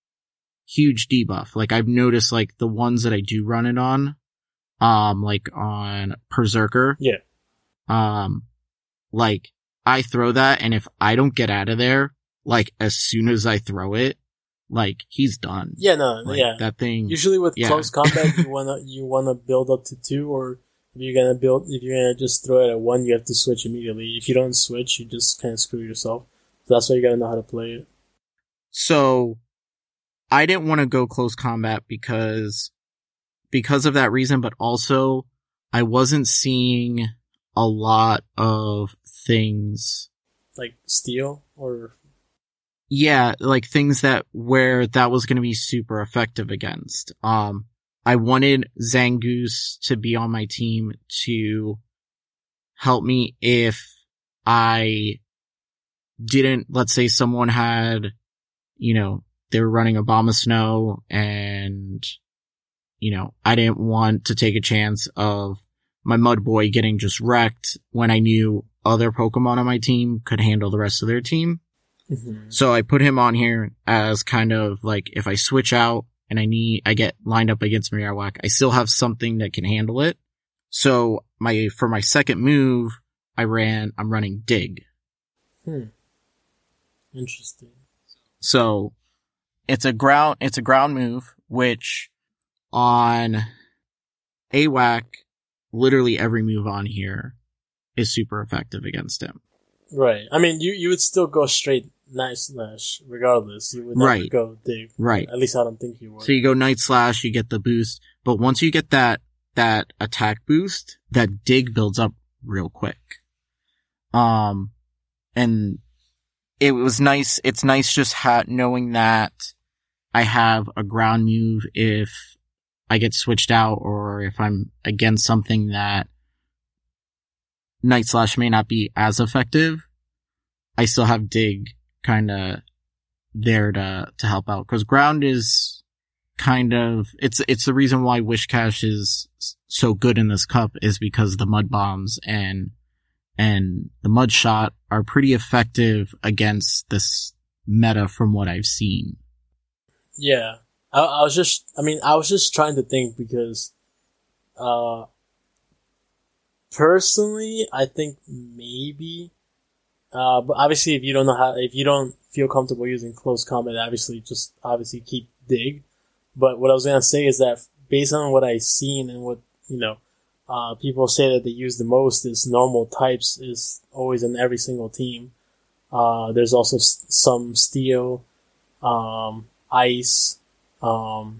huge debuff. Like, I've noticed, like, the ones that I do run it on, um, like on Berserker. Yeah. Um, like, I throw that, and if I don't get out of there, like, as soon as I throw it, like, he's done. Yeah, no, Like, yeah. that thing. Usually with yeah. Close Combat, you wanna you wanna build up to two, or if you're gonna build, if you're gonna just throw it at one, you have to switch immediately. If you don't switch, you just kind of screw yourself. So that's why you gotta know how to play it. So I didn't want to go close combat because, because of that reason, but also I wasn't seeing a lot of things. Like steel or? Yeah, like things that, where that was going to be super effective against. Um, I wanted Zangoose to be on my team to help me if I didn't, let's say someone had, you know, they were running Abomasnow and, you know, I didn't want to take a chance of my Mudboy getting just wrecked when I knew other Pokemon on my team could handle the rest of their team. Mm-hmm. So I put him on here as kind of like, if I switch out and I need, I get lined up against Marowak, I still have something that can handle it. So my, for my second move, I ran, I'm running Dig. Hmm. Interesting. So it's a ground, it's a ground move, which on A W A C, literally every move on here is super effective against him. Right. I mean, you, you would still go straight Night Slash regardless. You would never Right. go Dig. Right. At least I don't think you would. So you go Night Slash, you get the boost, but once you get that, that attack boost, that Dig builds up real quick. Um, and it was nice, it's nice just ha- knowing that I have a ground move if I get switched out or if I'm against something that Night Slash may not be as effective. I still have Dig kind of there to, to help out. Cause ground is kind of, it's, it's the reason why Whiscash is so good in this cup is because the Mud Bombs and, and the Mud Shot are pretty effective against this meta from what I've seen. Yeah. I, I was just, I mean, I was just trying to think because, uh, personally, I think maybe, uh, but obviously if you don't know how, if you don't feel comfortable using close combat, obviously just, obviously keep Dig. But what I was gonna say is that based on what I've seen and what, you know, uh, people say that they use the most is normal types is always in every single team. Uh, there's also s- some steel, um, ice, um,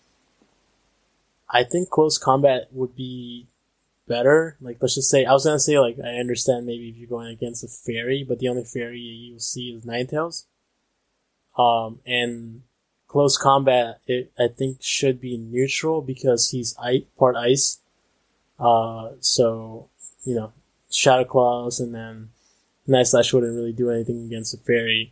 I think close combat would be better. Like, let's just say, I was gonna say, like, I understand maybe if you're going against a fairy, but the only fairy you'll see is Ninetales. Um, and close combat, it, I think, should be neutral because he's ice, part ice. Uh, so, you know, Shadow Claws and then Night Slash wouldn't really do anything against a fairy.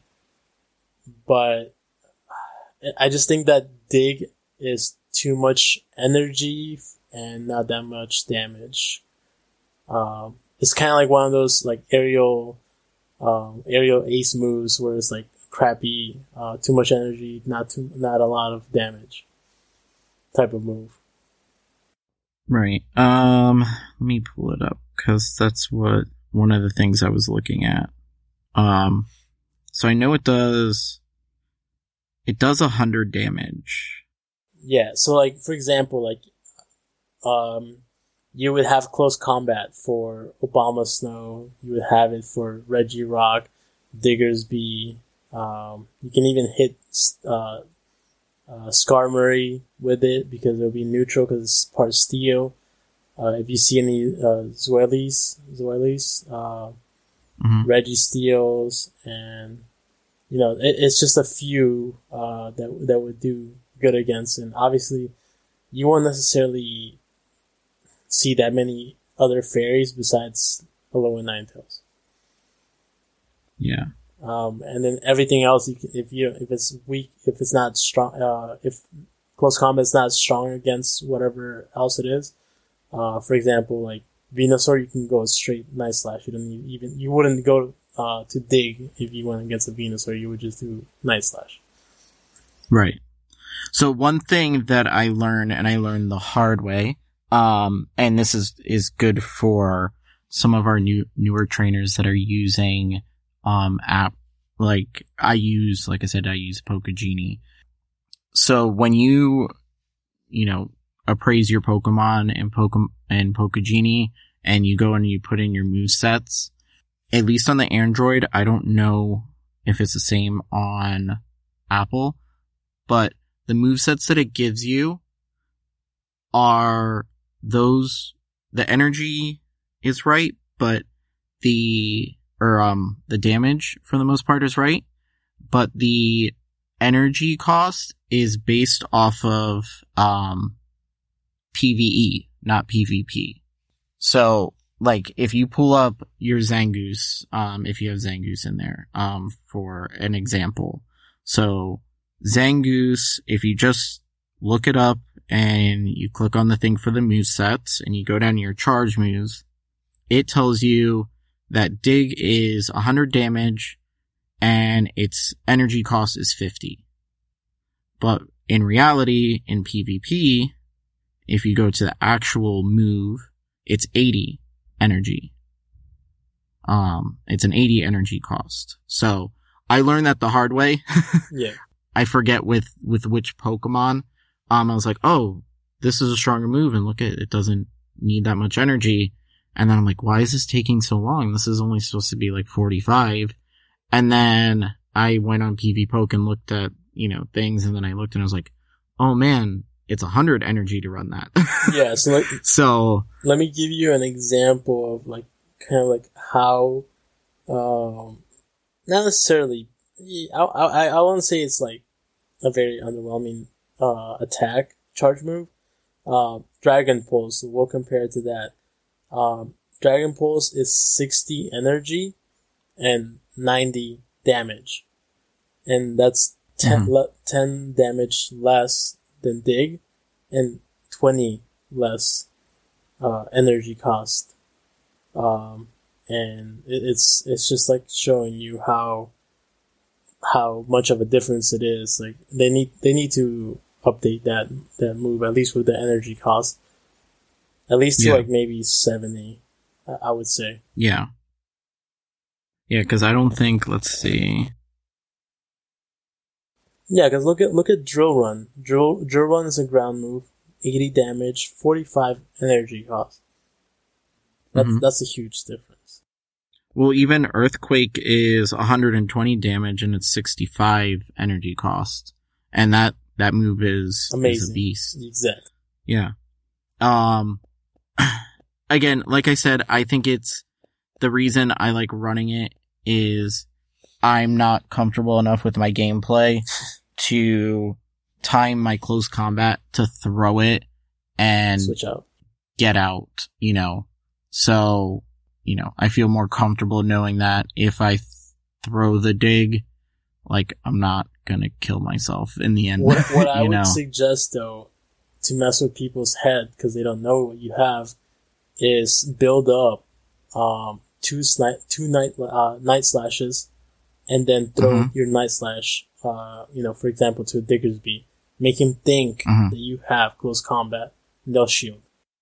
But I just think that Dig is too much energy and not that much damage. Um, it's kind of like one of those like aerial, um, aerial ace moves where it's like crappy, uh, too much energy, not too, not a lot of damage type of move. Right. Um, let me pull it up because that's what one of the things I was looking at. Um, so I know it does, it does a hundred damage. Yeah. So like, for example, like, um, you would have close combat for Abomasnow. You would have it for Regirock, Diggersby. Um, you can even hit, uh, Uh, Skarmory with it because it'll be neutral because it's part steel. Uh, if you see any uh, Zweilies, Zweilies, uh, Mm-hmm. Registeels, and you know it, it's just a few uh, that that would do good against. And obviously, you won't necessarily see that many other fairies besides Hello and Ninetales. Yeah. Um, and then everything else, you can, if you if it's weak, if it's not strong, uh, if close combat's not strong against whatever else it is, uh, for example, like Venusaur, you can go straight Night Slash. You don't need even you wouldn't go uh, to Dig if you went against a Venusaur. You would just do Night Slash. Right. So one thing that I learned, and I learned the hard way, um, and this is is good for some of our new newer trainers that are using. Um, app, like, I use, like I said, I use Pokegenie. So when you, you know, appraise your Pokemon in Poke, in Pokegenie, and you go and you put in your movesets, at least on the Android, I don't know if it's the same on apple, but the movesets that it gives you are those, the energy is right, but the, or, um, the damage for the most part is right, but the energy cost is based off of, um, PvE, not PvP. So, like, if you pull up your Zangoose, um, if you have Zangoose in there, um, for an example. So, Zangoose, if you just look it up and you click on the thing for the movesets and you go down to your charge moves, it tells you that Dig is one hundred damage and its energy cost is fifty. But in reality, in PvP, if you go to the actual move, it's eighty energy. Um, it's an eighty energy cost. So, I learned that the hard way. Yeah. I forget with, with which Pokemon. Um, I was like, oh, this is a stronger move, and look at it, it doesn't need that much energy. And then I'm like, why is this taking so long? This is only supposed to be like forty-five. And then I went on PvPoke and looked at, you know, things, and then I looked and I was like, oh man, it's one hundred energy to run that. Yeah, so like, so let me give you an example of like, kind of like how, um, not necessarily, I, I, I won't say it's like a very underwhelming, uh, attack charge move. Uh, Dragon Pulse, we'll compare it to that. Um, Dragon Pulse is sixty energy and ninety damage. And that's ten, Mm-hmm. le- ten damage less than Dig and twenty less, uh, energy cost. Um, and it, it's, it's just like showing you how, how much of a difference it is. Like, they need, they need to update that, that move, at least with the energy cost. At least to Yeah. like maybe seventy, I would say. yeah. Yeah, cause I don't think, let's see. Yeah, because look at look at Drill Run. Drill Drill Run is a ground move, eighty damage, forty-five energy cost. That's Mhm. that's a huge difference. Well, even Earthquake is one hundred twenty damage and it's sixty-five energy cost. And that, that move is, is Amazing. a beast. Exactly. Yeah. Um, again, like I said, I think it's, the reason I like running it is I'm not comfortable enough with my gameplay to time my close combat to throw it and Switch out. get out, you know. So, you know, I feel more comfortable knowing that if I th- throw the Dig, like, I'm not gonna kill myself in the end. What, what I you would know? suggest though, to mess with people's head because they don't know what you have, is build up um two sni- two night uh night slashes, and then throw Mhm. your night slash, uh you know, for example, to a Diggersby. Make him think Mhm. that you have close combat. And they'll shield.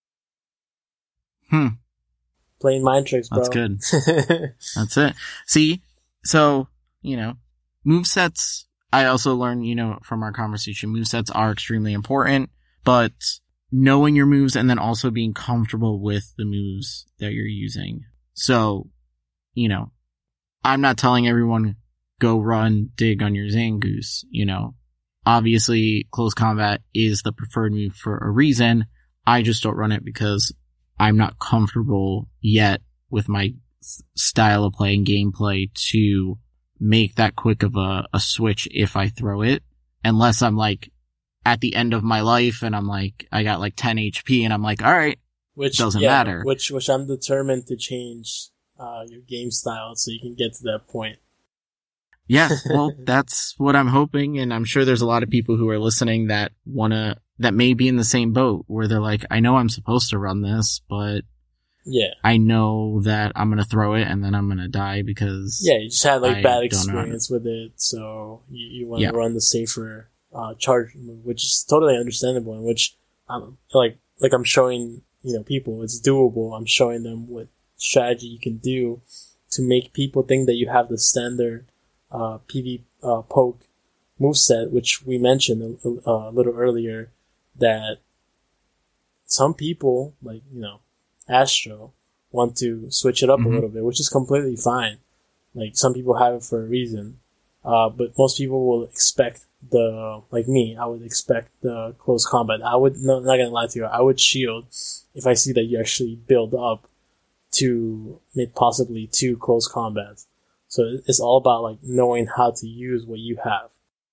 Hmm. Playing mind tricks, bro. That's good. That's it. See, so, you know, movesets, I also learned, you know, from our conversation, movesets are extremely important, but knowing your moves and then also being comfortable with the moves that you're using. So, you know, I'm not telling everyone go run Dig on your Zangoose, you know. Obviously, close combat is the preferred move for a reason. I just don't run it because I'm not comfortable yet with my s- style of play and gameplay to make that quick of a, a switch if I throw it. Unless I'm like at the end of my life and I'm like, I got like ten H P and I'm like, alright, Which doesn't yeah, matter. Which which I'm determined to change uh, your game style so you can get to that point. yeah, well, that's what I'm hoping. And I'm sure there's a lot of people who are listening that wanna, that may be in the same boat where they're like, I know I'm supposed to run this, but Yeah. I know that I'm gonna throw it and then I'm gonna die because Yeah, you just had like I bad don't experience with it, so you, you want Yeah. to run the safer uh, charge move, which is totally understandable. And which, um, like like I'm showing you know people, it's doable. I'm showing them what strategy you can do to make people think that you have the standard uh, P V uh, poke moveset, which we mentioned a, a little earlier. That some people, like you know, Astro, want to switch it up Mhm. a little bit, which is completely fine. Like, some people have it for a reason. Uh, but most people will expect the, like me, I would expect the close combat. I would, no, not gonna lie to you, I would shield if I see that you actually build up to possibly two close combats. So it's all about like knowing how to use what you have.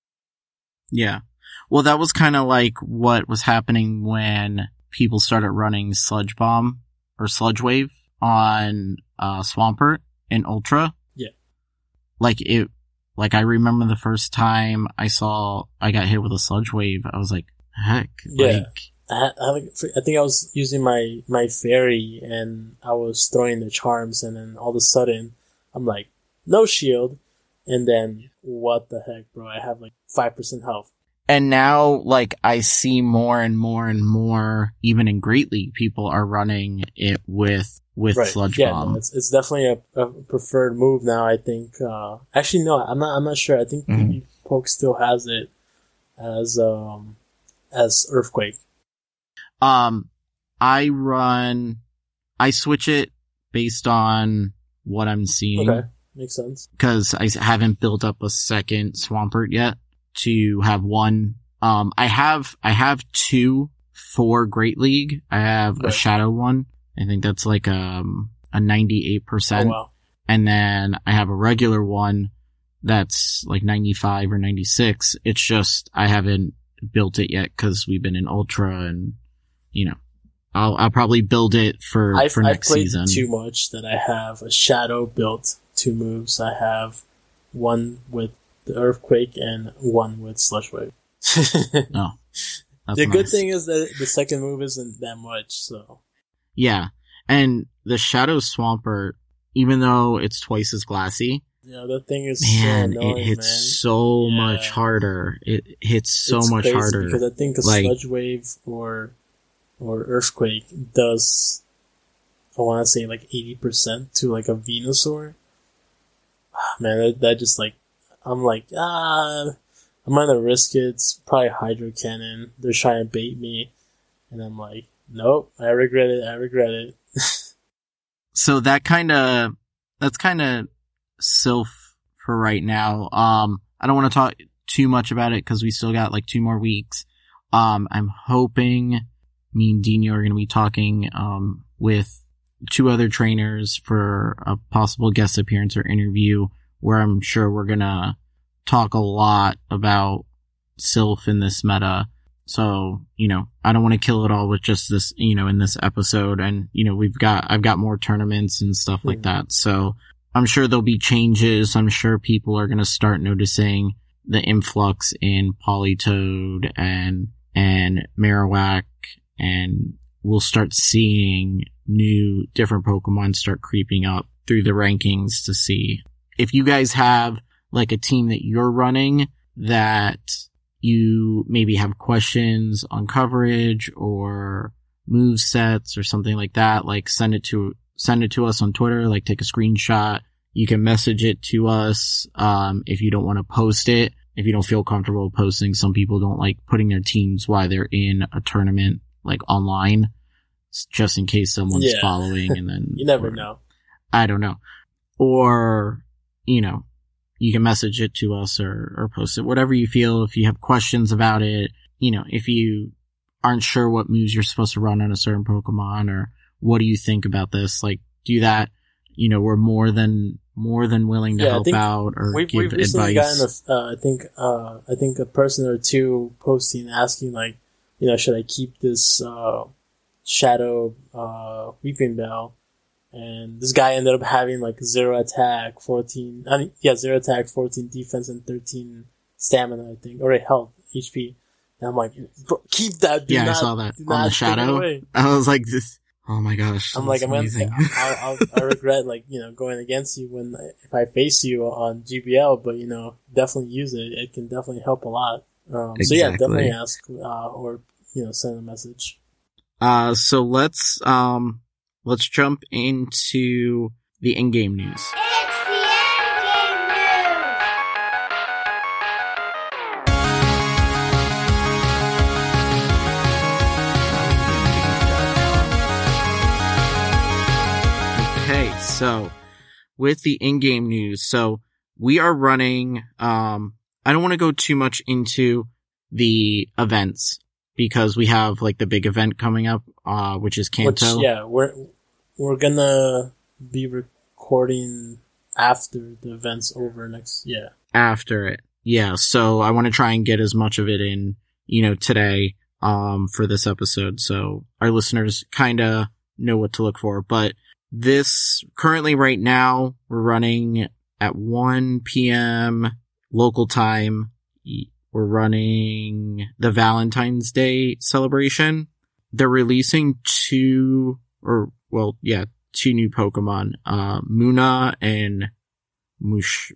Yeah. Well, that was kind of like what was happening when people started running Sludge Bomb or Sludge Wave on uh, Swampert in Ultra. Yeah. Like it, like I remember the first time I saw, I got hit with a Sludge Wave, I was like, heck. Yeah. Like, I, I, I think I was using my, my fairy and I was throwing the charms, and then all of a sudden I'm like, no shield. And then what the heck, bro? I have like five percent health. And now, like, I see more and more and more, even in Great League, people are running it with, with right. Sludge yeah, Bomb. No, it's, it's definitely a, a preferred move now, I think. Uh, actually, no, I'm not, I'm not sure. I think mm-hmm. P V Poke still has it as, um, as Earthquake. Um, I run, I switch it based on what I'm seeing. Okay. Makes sense. Cause I haven't built up a second Swampert yet to have one. Um, I have, I have two for Great League. I have right. a Shadow one. I think that's like, um, a ninety-eight percent. Oh, wow. And then I have a regular one that's like ninety-five or ninety-six. It's just, I haven't built it yet cause we've been in Ultra and, you know, I'll, I'll probably build it for, I've, for next I've played season. Too much that I have a Shadow built two moves. I have one with the Earthquake and one with Slush Wave. Oh, that's the nice. good thing is that the second move isn't that much, so. Yeah. And the Shadow Swampert, even though it's twice as glassy. Yeah, that thing is man, so annoying, it hits man. so yeah. much harder. It hits so it's much crazy harder. Because I think a like, Sludge Wave or, or Earthquake does, I want to say like eighty percent to like a Venusaur. Man, that, that just like, I'm like, ah, I'm gonna risk it. It's probably Hydro Cannon. They're trying to bait me. And I'm like, nope, I regret it, I regret it. So that kind of, that's kind of Sylph for right now. Um, I don't want to talk too much about it because we still got like two more weeks. Um, I'm hoping me and Dino are going to be talking, um, with two other trainers for a possible guest appearance or interview where I'm sure we're going to talk a lot about Sylph in this meta. So, you know, I don't want to kill it all with just this, you know, in this episode. And, you know, we've got, I've got more tournaments and stuff like that. So I'm sure there'll be changes. I'm sure people are going to start noticing the influx in Politoed and, and Marowak, and we'll start seeing new different Pokemon start creeping up through the rankings to see if you guys have like a team that you're running that you maybe have questions on coverage or move sets or something like that. Like send it to, send it to us on Twitter, like take a screenshot. You can message it to us. Um, if you don't want to post it, if you don't feel comfortable posting, some people don't like putting their teams while they're in a tournament, like online, just in case someone's yeah. following and then you never or, know. I don't know. Or, you know, you can message it to us or, or post it, whatever you feel. If you have questions about it, you know, if you aren't sure what moves you're supposed to run on a certain Pokemon, or what do you think about this, like do that. You know, we're more than, more than willing to yeah, help out or we've, give we've recently advice. Gotten a, uh, I think, uh, I think a person or two posting asking like, you know, should I keep this, uh, Shadow, uh, Weeping Bell? And this guy ended up having like zero attack, fourteen, I mean, yeah, zero attack, fourteen defense, and thirteen stamina, I think, or health, H P. And I'm like, bro, keep that. Do yeah, not, I saw that do on not the Shadow. I was like, this, oh my gosh. I'm like, I'm amazing. gonna, I'll, I'll, I regret like, you know, going against you when, if I face you on G B L, but you know, definitely use it. It can definitely help a lot. Um, exactly. So yeah, definitely ask, uh, or, you know, send a message. Uh, so let's, um, let's jump into the in-game news. It's the in-game news! Okay, so with the in-game news, so we are running, um, I don't want to go too much into the events because we have like the big event coming up, uh, which is Kanto. Which, yeah, we're, we're gonna be recording after the event's over next, yeah. After it. Yeah. So I want to try and get as much of it in, you know, today, um, for this episode. So our listeners kind of know what to look for, but this currently right now we're running at one p.m. local time. We're running the Valentine's Day celebration. They're releasing two, or, well, yeah, two new Pokemon, uh, Muna and Mush,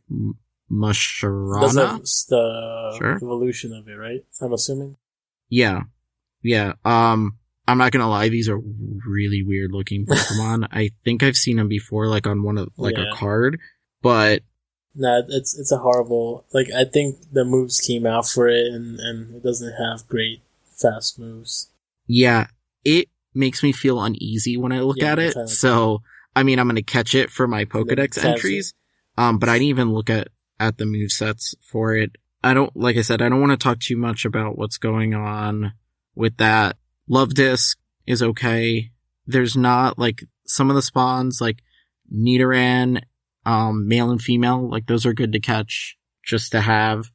Musharana. That's the Sure. evolution of it, right? I'm assuming. Yeah. Yeah. Um, I'm not gonna lie, these are really weird looking Pokemon. I think I've seen them before, like on one of, like Yeah. a card, but Nah, it's it's a horrible. Like I think the moves came out for it, and and it doesn't have great fast moves. yeah, it makes me feel uneasy when I look Yeah, at it. kinda. So, I mean, I'm gonna catch it for my Pokedex catch it. entries. Um, but I didn't even look at, at the movesets for it. I don't, like I said, I don't want to talk too much about what's going on with that. Love Disc is okay. There's not, like, some of the spawns, like, Nidoran, um, male and female, like, those are good to catch, just to have.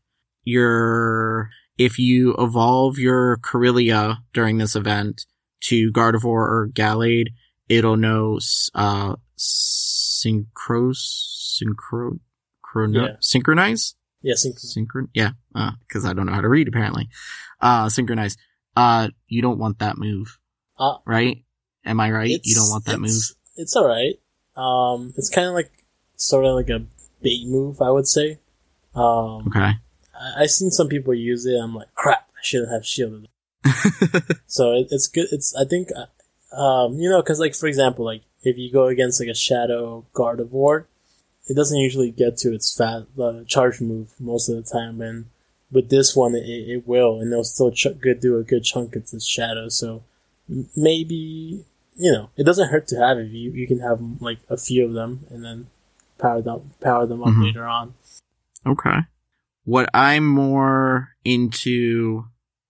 Your, if you evolve your Corellia during this event to Gardevoir or Gallade, it'll know, uh, synchro, synchro, chrono, Yeah. synchronize? Yeah, sync- Synchron, yeah, uh, cause I don't know how to read apparently. Uh, synchronize. Uh, you don't want that move, uh, right? Am I right? You it's- don't want that move? it's, It's alright. Um, it's kind of like, sort of like a bait move, I would say. Um, Okay. I, I've seen some people use it, I'm like, crap, I shouldn't have shielded it. So it, it's good, it's, I think, uh, um, you know, cause like, for example, like, if you go against like a Shadow Gardevoir, it doesn't usually get to its fat, uh, charge move most of the time, and with this one, it, it will, and it'll still ch- good, do a good chunk of its Shadow, so m- maybe, you know, it doesn't hurt to have it. You, you can have like a few of them, and then power them, power them up Mhm. later on. Okay. What I'm more into,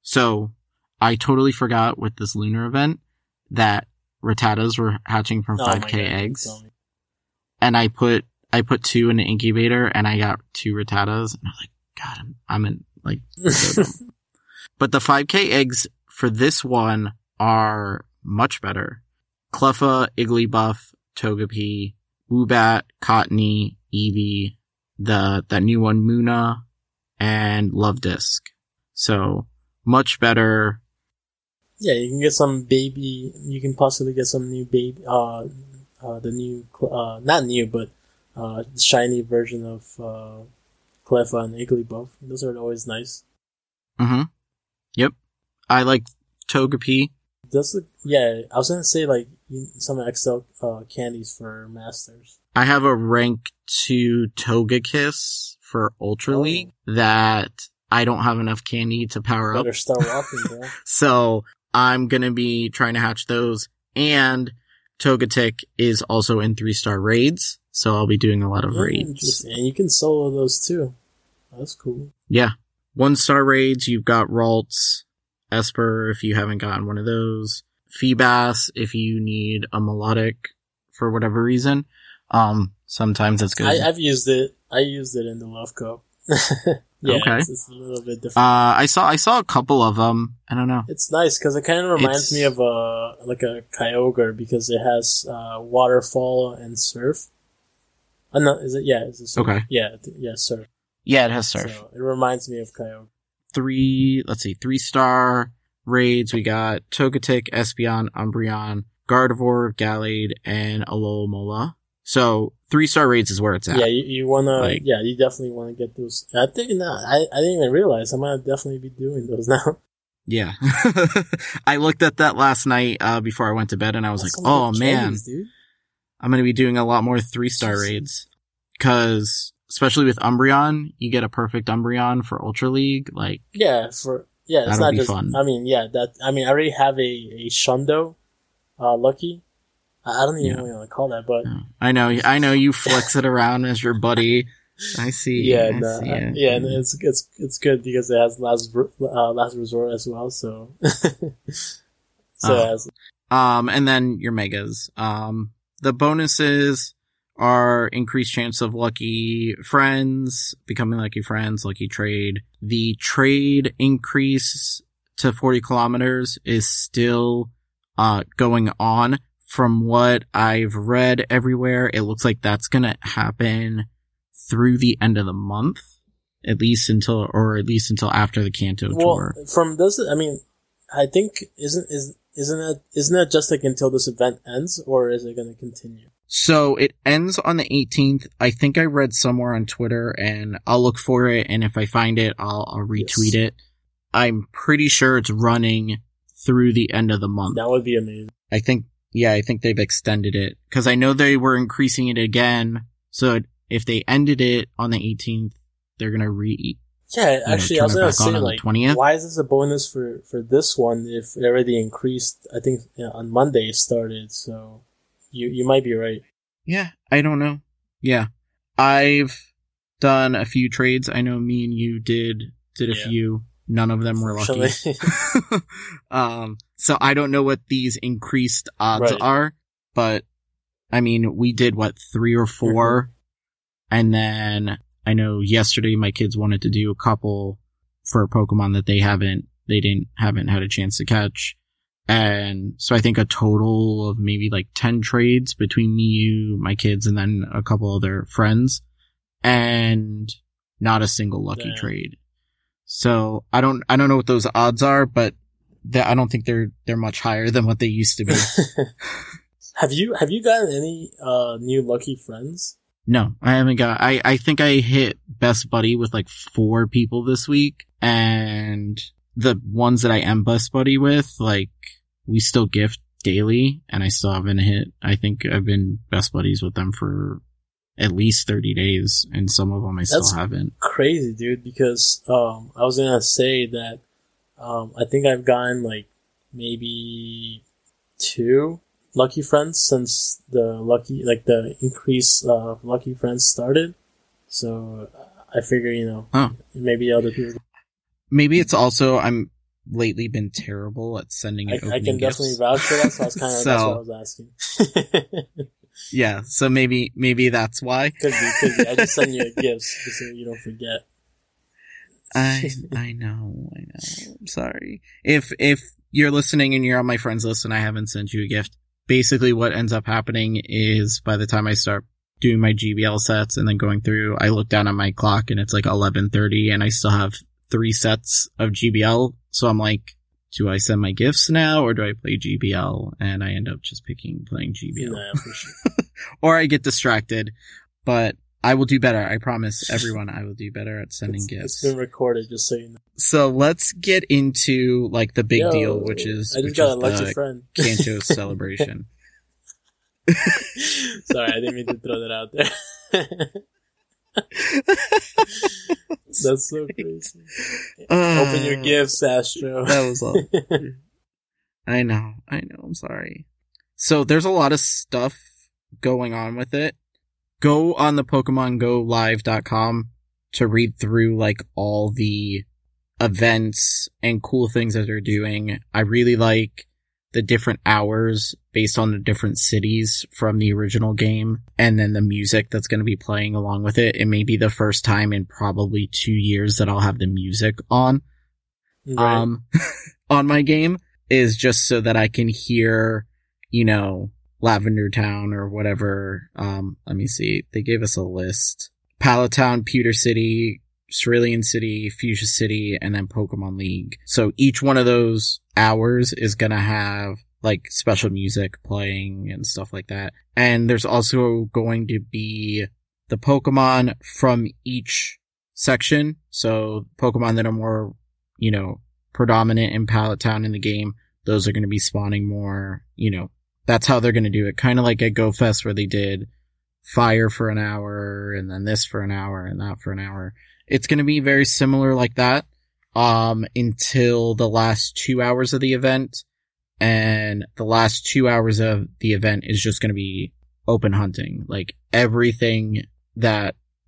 so I totally forgot with this lunar event that Rattatas were hatching from Oh my five K God, eggs, tell me. and I put I put two in the incubator, and I got two Rattatas, and I was like, God, I'm, I'm in like. So dumb. But the five K eggs for this one are much better. Cleffa, Igglybuff, Togepi, Woobat, Cottony, Eevee, the that new one Muna, and Love Disc. So much better. Yeah, you can get some baby. You can possibly get some new baby. Uh, uh, the new, cl- uh, not new, but uh, shiny version of uh, Cleffa and Igglybuff. Those are always nice. Mm-hmm. Yep. I like Togepi. Does look, yeah, I was gonna say like you- some X L uh, candies for masters. I have a rank two Togekiss for Ultra Oh. League that I don't have enough candy to power up. Better start walking, bro. So I'm gonna be trying to hatch those. And Togetic is also in three star raids, so I'll be doing a lot of raids. Interesting. And you can solo those too. That's cool. Yeah. One star raids, you've got Ralts, Esper if you haven't gotten one of those, Feebas if you need a melodic for whatever reason. Um, sometimes it's good. I, I've used it. I used it in the Love Cup. yeah, Okay. it's, it's a little bit different. uh, I saw, I saw a couple of them. I don't know. It's nice because it kind of reminds It's- me of a like a Kyogre because it has uh, waterfall and surf. Uh, no, is it? Yeah, is it surf? Okay. Yeah, th- yeah, surf. Yeah, it has surf. So it reminds me of Kyogre. Three, let's see, three star raids. We got Togetic, Espeon, Umbreon, Gardevoir, Gallade, and Alomola. So three star raids is where it's at. Yeah, you, you wanna. Like- yeah, you definitely want to get those. I think no, I I didn't even realize. I'm gonna definitely be doing those now. Yeah. I looked at that last night, uh, before I went to bed, and I was That's like, some oh good man, candies, dude. I'm gonna be doing a lot more three star Jeez. raids. Cause, especially with Umbreon, you get a perfect Umbreon for Ultra League. Like, Yeah, for yeah, it's That'll not be just. fun. I mean, yeah, that. I mean, I already have a a Shundo, uh, Lucky. I I don't even Yeah. know what you want to call that, but I know, I know you flex it around as your buddy. I see. Yeah, I no, see I- it. yeah, and it's it's it's good because it has last Re- uh, last resort as well. So, so Oh. it has, Um, and then your megas. Um, the bonuses are increased chance of lucky friends, becoming lucky friends, lucky trade. The trade increase to forty kilometers is still, uh, going on. From what I've read everywhere, it looks like that's gonna happen through the end of the month. At least until, or at least until after the Kanto well, tour. from this, I mean, I think isn't is isn't that isn't that just like until this event ends, or is it going to continue? So it ends on the eighteenth. I think I read somewhere on Twitter, and I'll look for it, and if I find it, I'll, I'll retweet Yes. it. I'm pretty sure it's running through the end of the month. That would be amazing. I think, yeah, I think they've extended it, because I know they were increasing it again, so if they ended it on the eighteenth, they're gonna re- Yeah, know, actually, I turn was it gonna back on say, on the like, twentieth. why is this a bonus for, for this one if it already increased? I think you know, on Monday it started, so you you might be right. Yeah, I don't know. Yeah. I've done a few trades. I know me and you did, did a Yeah. few. None of them were lucky. Unfortunately. um, so I don't know what these increased odds Right. are, but I mean, we did what, three or four? Mm-hmm. And then I know yesterday my kids wanted to do a couple for a Pokemon that they haven't, they didn't, haven't had a chance to catch. And so I think a total of maybe like ten trades between me, you, my kids, and then a couple other friends, and not a single lucky Damn. trade. So I don't, I don't know what those odds are, but that I don't think they're, they're much higher than what they used to be. have you have you gotten any uh new lucky friends? No, I haven't got, I, I think I hit best buddy with like four people this week, and the ones that I am best buddy with, like, we still gift daily, and I still haven't hit, I think I've been best buddies with them for at least thirty days, and some of them I That's- still haven't. Crazy, dude. Because um, I was gonna say that um, I think I've gotten like maybe two lucky friends since the lucky like the increase of lucky friends started. So I figure you know Oh. maybe other people. Maybe it's also, I'm lately been terrible at sending I, and I opening can gifts. definitely vouch for that. So I was kind of So- that's what I was asking. Yeah, so maybe, maybe that's why. Could be, could be. I just send you gifts just so you don't forget. I I know, I know. I'm sorry. If if you're listening and you're on my friends list and I haven't sent you a gift, basically what ends up happening is by the time I start doing my G B L sets and then going through, I look down at my clock and it's like eleven thirty and I still have three sets of G B L. So I'm like, do I send my gifts now or do I play G B L? And I end up just picking playing G B L. Nah, for sure. Or I get distracted. But I will do better. I promise everyone I will do better at sending It's, gifts. it's been recorded, just so you know. So let's get into like the big Yo, deal, which is I just which got is a lucky the friend. Kanto celebration. Sorry, I didn't mean to throw that out there. That's so crazy. Uh, Open your gifts, Astro. That was all. I know, I know. I'm sorry. So there's a lot of stuff going on with it. Go on the Pokemon Go Live dot com to read through like all the events and cool things that they're doing. I really like the different hours based on the different cities from the original game, and then the music that's going to be playing along with it. It may be the first time in probably two years that I'll have the music on, Right. um, on my game, is just so that I can hear, you know, Lavender Town or whatever. Um, let me see. They gave us a list. Palatown, Pewter City, Cerulean City, Fuchsia City, and then Pokemon League. So each one of those hours is gonna have like special music playing and stuff like that. And there's also going to be the Pokemon from each section. So Pokemon that are more, you know, predominant in Palatown in the game, those are going to be spawning more, you know, that's how they're going to do it. Kind of like at Go Fest where they did fire for an hour and then this for an hour and that for an hour. It's going to be very similar like that, um, until the last two hours of the event. And the last two hours of the event is just going to be open hunting. Like everything that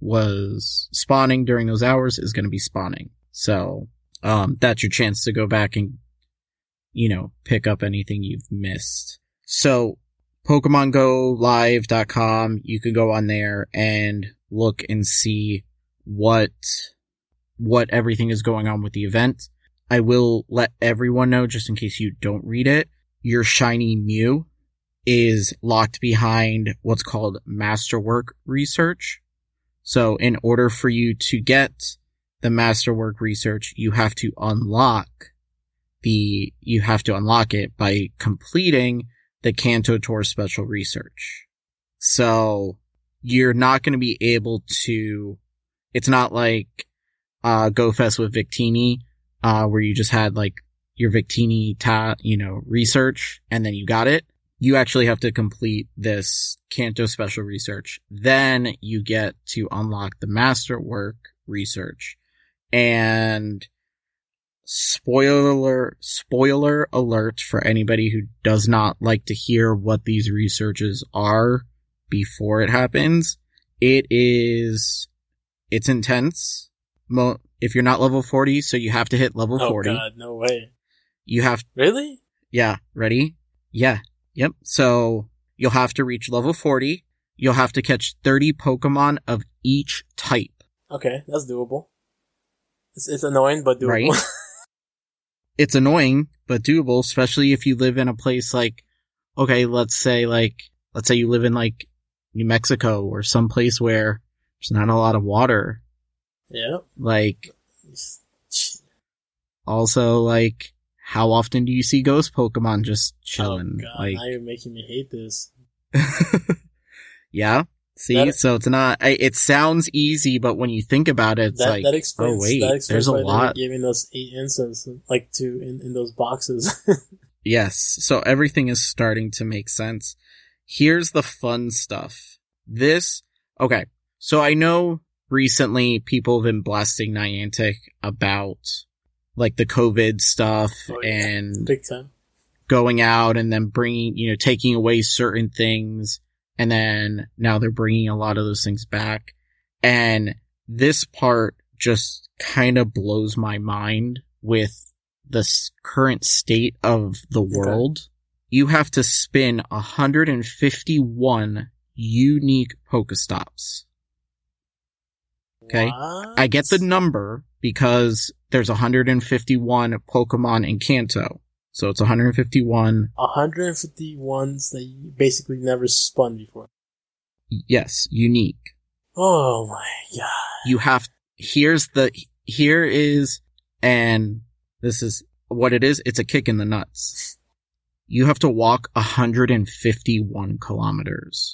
was spawning during those hours is going to be spawning. So, um, that's your chance to go back and, you know, pick up anything you've missed. So, Pokemon Go Live dot com, you can go on there and look and see what, what everything is going on with the event. I will let everyone know, just in case you don't read it, your shiny Mew is locked behind what's called Masterwork Research. So in order for you to get the Masterwork Research, you have to unlock the, you have to unlock it by completing the Kanto Tour Special Research. So you're not going to be able to, it's not like, uh, GoFest with Victini, uh, where you just had like your Victini ta, you know, research and then you got it. You actually have to complete this Kanto Special Research. Then you get to unlock the Masterwork Research. And spoiler, spoiler alert for anybody who does not like to hear what these researches are before it happens. It is, it's intense. Mo- if you're not level forty, so you have to hit level oh forty. Oh god, no way. You have, Really? yeah, ready? Yeah. Yep. So you'll have to reach level forty. You'll have to catch thirty Pokemon of each type. Okay, that's doable. It's, it's annoying, but doable. Right? It's annoying, but doable, especially if you live in a place like, okay, let's say like, let's say you live in like New Mexico or some place where there's not a lot of water. Yeah. Like, also like, how often do you see ghost Pokemon just chilling? Oh god, like, now you're making me hate this. yeah. See, That- so it's not, I, it sounds easy, but when you think about it, it's That, like, that explains, oh wait, that explains there's a why lot. they were giving us eight incense, like two in, in those boxes. Yes. So everything is starting to make sense. Here's the fun stuff. This, okay. So I know recently people have been blasting Niantic about like the COVID stuff Oh, yeah. and Big time. going out and then bringing, you know, taking away certain things. And then now they're bringing a lot of those things back. And this part just kind of blows my mind with the s- current state of the Okay. world. You have to spin one hundred fifty-one unique Pokestops. Okay. What? I get the number because there's one hundred fifty-one Pokemon in Kanto. So it's one hundred fifty-one. one hundred fifty ones that you basically never spun before. Yes, unique. Oh my god. You have, here's the, here is, and this is what it is. It's a kick in the nuts. You have to walk one hundred fifty-one kilometers.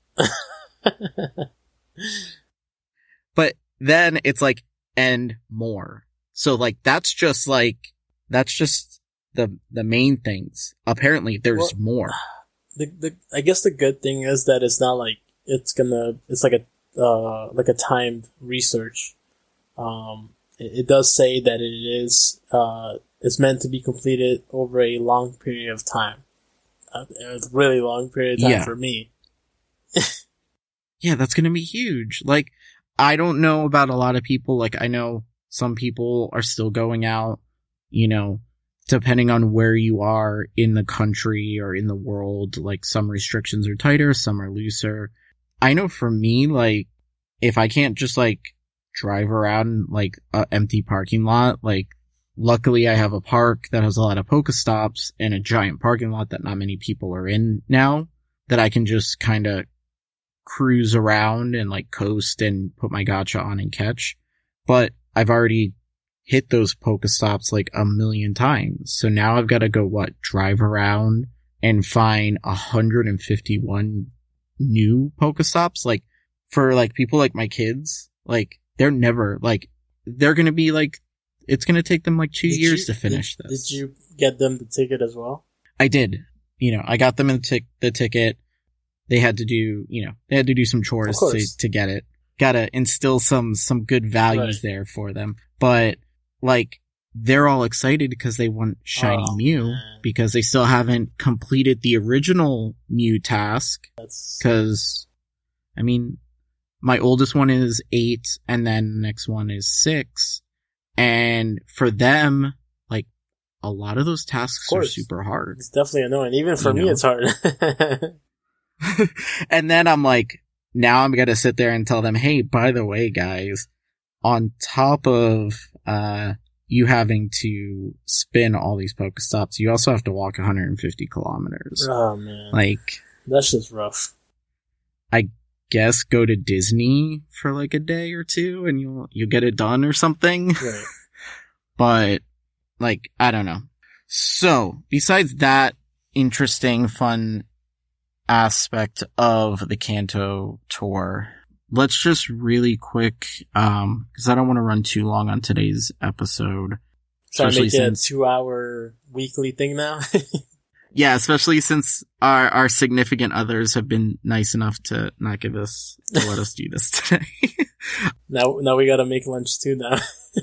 But then it's like, and more. So like, that's just like, that's just the, the main things. Apparently there's Well, more. The, the, I guess the good thing is that it's not like, it's gonna, it's like a, uh, like a timed research. Um, it, it does say that it is, uh, it's meant to be completed over a long period of time. A, a really long period of time Yeah. for me. Yeah, that's gonna be huge. Like, I don't know about a lot of people. Like, I know some people are still going out, you know, depending on where you are in the country or in the world, like some restrictions are tighter, some are looser. I know for me, like, if I can't just like drive around like an empty parking lot, like luckily I have a park that has a lot of Pokestops and a giant parking lot that not many people are in now, that I can just kind of cruise around and like coast and put my gacha on and catch. But I've already hit those Pokestops like a million times. So now I've got to go, what, drive around and find one hundred fifty-one new Pokestops? Like, for like people like my kids, like, they're never, like, they're gonna be like, it's gonna take them like two Did years you- to finish did, this. Did you get them the ticket as well? I did. You know, I got them in the, tic- the ticket. They had to do, you know, they had to do some chores Of to, course. to get it. Gotta instill some, some good values Right. there for them. But, like, they're all excited because they want Shiny Oh, Mew man. because they still haven't completed the original Mew task. That's Cause, I mean, my oldest one is eight, and then the next one is six. And for them, like, a lot of those tasks are super hard. It's definitely annoying. Even for You me, know? it's hard. And then I'm like, now I'm gonna sit there and tell them, hey, by the way, guys, on top of, uh, you having to spin all these Pokestops, you also have to walk one hundred fifty kilometers. Oh, man. Like, That's just rough. I guess go to Disney for like a day or two and you'll, you'll get it done or something. Right. But, like, I don't know. So, besides that interesting, fun aspect of the Kanto tour, let's just really quick, um, because I don't want to run too long on today's episode. Trying to make it since, a two-hour weekly thing now. yeah, especially since our our significant others have been nice enough to not give us to let us do this today. now, now we got to make lunch too. Now.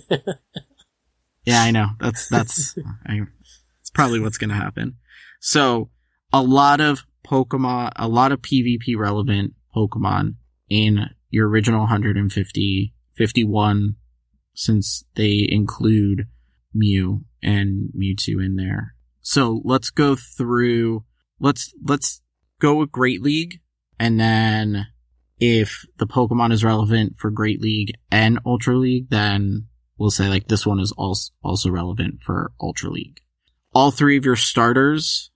Yeah, I know. That's that's I, it's probably what's going to happen. So, a lot of Pokemon, a lot of PvP relevant Pokemon in your original one hundred fifty, fifty-one, since they include Mew and Mewtwo in there. So let's go through, let's, let's go with Great League, and then if the Pokemon is relevant for Great League and Ultra League, then we'll say like this one is also, also relevant for Ultra League. All three of your starters,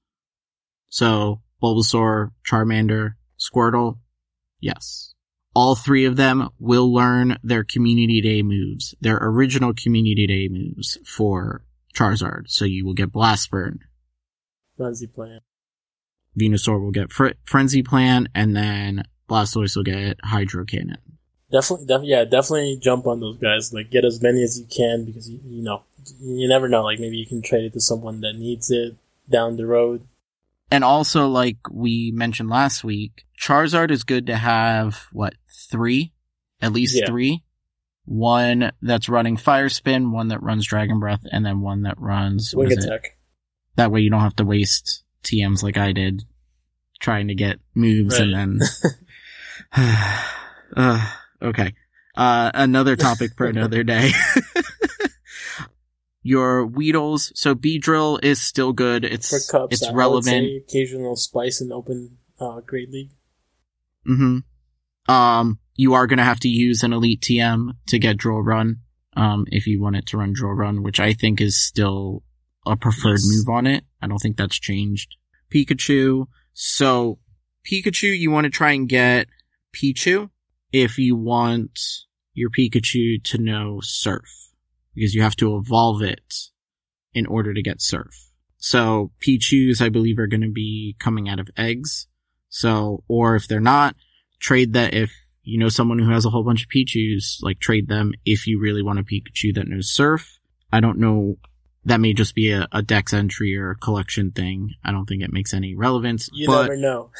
so Bulbasaur, Charmander, Squirtle, yes. All three of them will learn their Community Day moves, their original Community Day moves for Charizard. So you will get Blast Burn. Frenzy Plant. Venusaur will get Fr- Frenzy Plant, and then Blastoise will get Hydro Cannon. Definitely, def- yeah, definitely jump on those guys. Like, get as many as you can because, you, you know, you never know. Like, maybe you can trade it to someone that needs it down the road. And also, like we mentioned last week, Charizard is good to have, what, three? At least Yeah. three? One that's running Fire Spin, one that runs Dragon Breath, and then one that runs... what Wing is it? Attack. That way you don't have to waste T Ms like I did, trying to get moves Right. and then... uh, okay. Uh, another topic for another day. Your Weedles, so Beedrill is still good. It's For Cups, it's I would relevant. say occasional Spice in Open uh, Great League. Mm-hmm. Um, you are gonna have to use an Elite T M to get Drill Run, um, if you want it to run Drill Run, which I think is still a preferred Yes. move on it. I don't think that's changed. Pikachu. So, Pikachu, you want to try and get Pichu if you want your Pikachu to know Surf, because you have to evolve it in order to get Surf. So, Pichus, I believe, are going to be coming out of eggs. So, or if they're not, trade that if you know someone who has a whole bunch of Pichus, like trade them if you really want a Pikachu that knows Surf. I don't know. That may just be a, a dex entry or a collection thing. I don't think it makes any relevance. You but never know.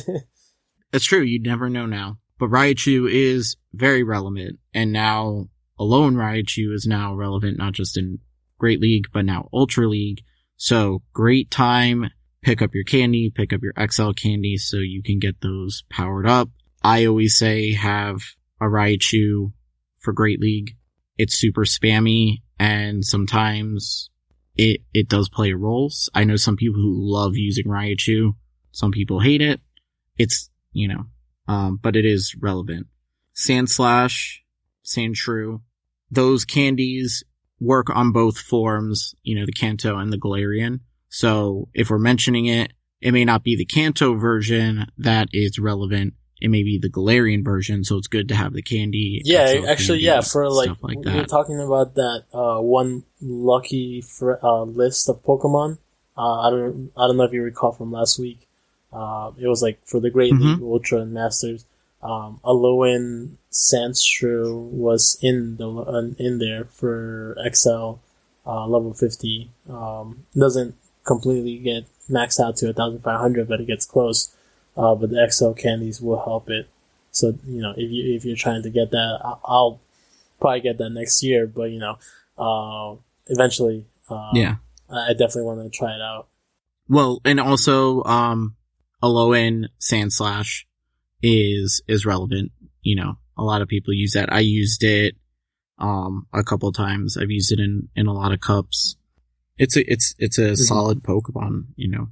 it's true. You never know now. But Raichu is very relevant. And now alone Raichu is now relevant, not just in Great League, but now Ultra League. So great time. Pick up your candy, pick up your X L candy so you can get those powered up. I always say have a Raichu for Great League. It's super spammy and sometimes it, it does play roles. I know some people who love using Raichu. Some people hate it. It's, you know, um, but it is relevant. Sandslash, Sandshrew, those candies work on both forms, you know, the Kanto and the Galarian. So if we're mentioning it, it may not be the Kanto version that is relevant. It may be the Galarian version, so it's good to have the candy. Yeah, X L actually, candy, yeah, for like, stuff like we that. were talking about that uh, one lucky fr- uh, list of Pokemon. Uh, I don't, I don't know if you recall from last week. Uh, it was like for the Great Mhm. League, Ultra, and Masters. Um, Alolan Sandshrew was in the uh, in there for X L uh, level fifty. Um, doesn't completely get maxed out to one thousand five hundred, but it gets close. Uh, but the X L candies will help it. So, you know, if you, if you're trying to get that, I'll, I'll probably get that next year, but you know, uh, eventually, uh, Yeah. I I definitely want to try it out. Well, and also, um, Alolan Sandslash is, is relevant, you know, a lot of people use that. I used it um a couple times. I've used it in in a lot of cups. It's a it's it's a mm-hmm. solid Pokemon, you know.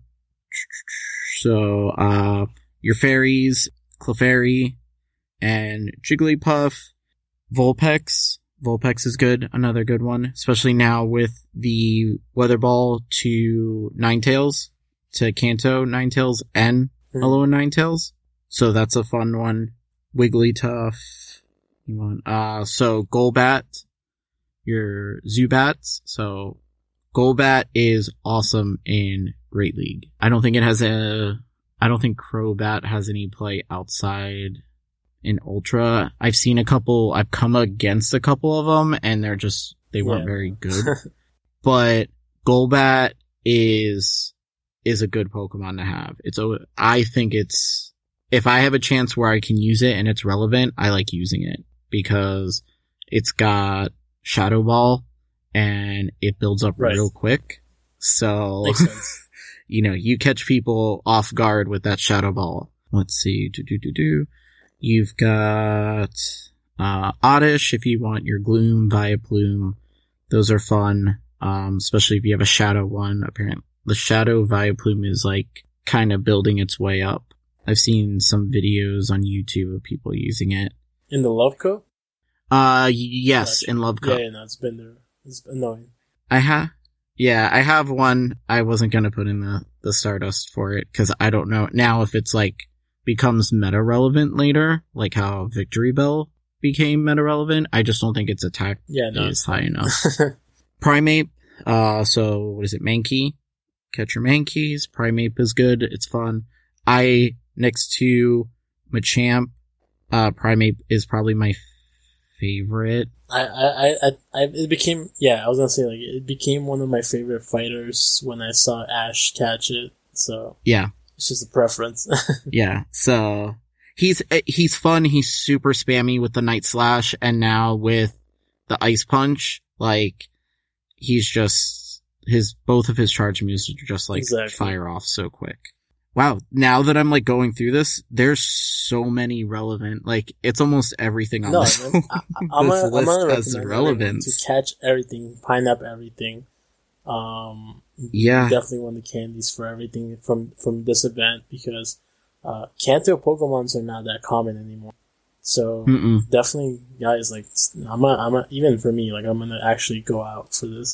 So uh your fairies, Clefairy and Jigglypuff, Vulpix. Vulpix is good, another good one, especially now with the Weather Ball to Ninetales, to Kanto Ninetales and mm. Alolan Ninetales. So that's a fun one. Wigglytuff. You want, uh, so Golbat, your Zubats. So Golbat is awesome in Great League. I don't think it has a, I don't think Crobat has any play outside in Ultra. I've seen a couple, I've come against a couple of them and they're just, they weren't yeah. very good. But Golbat is, is a good Pokemon to have. It's a, I think it's, if I have a chance where I can use it and it's relevant, I like using it because it's got Shadow Ball and it builds up right. real quick. So, makes sense. You know, you catch people off guard with that Shadow Ball. Let's see. Do, do, do, do. You've got, uh, Oddish if you want your Gloom, Vileplume. Those are fun. Um, especially if you have a Shadow one. Apparently, the Shadow Vileplume is like kind of building its way up. I've seen some videos on YouTube of people using it. In the Love Cup? Uh, yes, gotcha. In Love Cup. Yeah, yeah, no, it's been there. It's annoying. I have, yeah, I have one. I wasn't gonna put in the, the Stardust for it, cause I don't know now if it's like, becomes meta relevant later, like how Victory Bell became meta relevant. I just don't think its attack yeah, no, is high enough. Primeape, uh, so what is it? Mankey? Catch your Mankeys. Primeape is good. It's fun. I, next to Machamp, uh, Primeape is probably my favorite. I, I, I, I, it became, yeah, I was gonna say, like, it became one of my favorite fighters when I saw Ash catch it, so. Yeah. It's just a preference. Yeah, so, he's, he's fun, he's super spammy with the Night Slash, and now with the Ice Punch, like, he's just, his, both of his charge moves are just, like, exactly. fire off so quick. Wow, now that I'm like going through this, there's so many relevant, like, it's almost everything on no, this, I, I, I'm this gonna, list I'm gonna has relevance. To catch everything, pine up everything. Um, yeah. Definitely want the candies for everything from, from this event because, uh, Kanto Pokemons are not that common anymore. So, Mm-mm. definitely, guys, like, I'm a, I'm a, even for me, like, I'm gonna actually go out for this.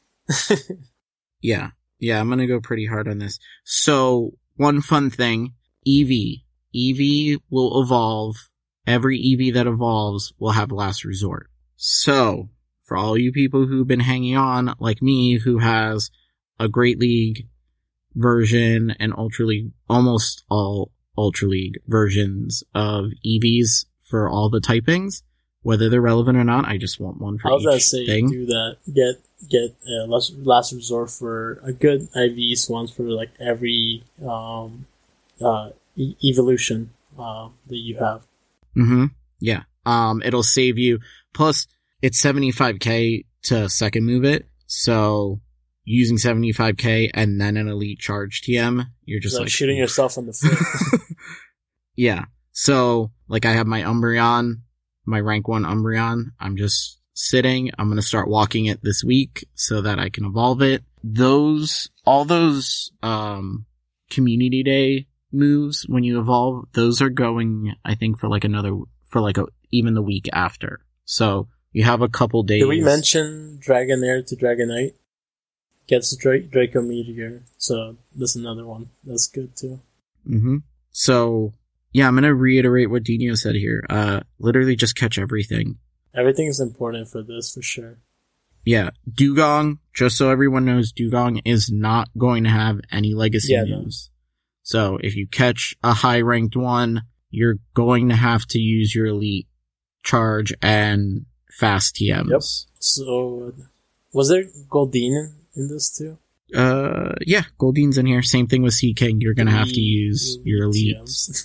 Yeah. Yeah, I'm gonna go pretty hard on this. So, one fun thing, Eevee. Eevee will evolve. Every Eevee that evolves will have Last Resort. So, for all you people who've been hanging on, like me, who has a Great League version and Ultra League, almost all Ultra League versions of Eevees for all the typings, whether they're relevant or not, I just want one for I was each gonna say, thing. do that. Get get uh, last, last resort for a good I Vs, ones for like every um uh e- evolution uh that you have. Mm-hmm. Yeah. Um, it'll save you. Plus, it's seventy-five K to second move it, so using seventy-five K and then an elite charge T M, you're just like, like shooting yourself in the foot. Yeah. So, like, I have my Umbreon, my rank one Umbreon. I'm just sitting. I'm gonna start walking it this week so that I can evolve it. Those, all those, um, community day moves when you evolve, those are going, I think, for like another, for like a, even the week after. So, you have a couple days. Did we mention Dragonair to Dragonite? Gets Dra- Draco Meteor. So, that's another one. That's good too. Mm-hmm. So, yeah, I'm gonna reiterate what Dino said here. Uh, literally just catch everything. Everything is important for this, for sure. Yeah. Dugong, just so everyone knows, Dugong is not going to have any legacy yeah, moves. No. So, if you catch a high-ranked one, you're going to have to use your elite charge and fast T Ms. Yep. So, was there Goldeen in this too? Uh, yeah, Goldeen's in here. Same thing with Seaking. You're gonna have to use your elite,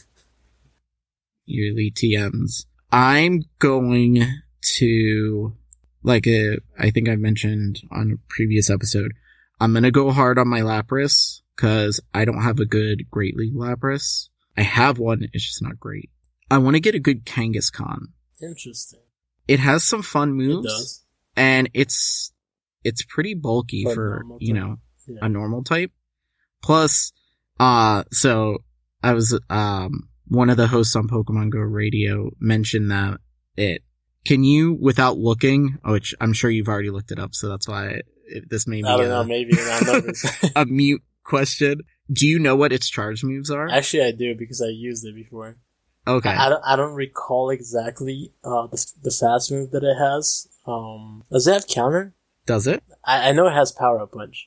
your elite T Ms. I'm going to, like a, I think I mentioned on a previous episode, I'm gonna go hard on my Lapras, cause I don't have a good Great League Lapras. I have one, it's just not great. I want to get a good Kangaskhan. Interesting. It has some fun It moves, does. and it's it's pretty bulky For a for, normal you type. know, Yeah. a normal type. Plus, uh, so I was, um, one of the hosts on Pokemon Go Radio mentioned that it, can you, without looking, which I'm sure you've already looked it up, so that's why it, this may be I don't a, know, maybe I'm nervous. a mute question. Do you know what its charge moves are? Actually, I do because I used it before. Okay. I, I don't. I don't recall exactly uh, the the fast move that it has. Um, does it have counter? Does it? I, I know it has power up punch.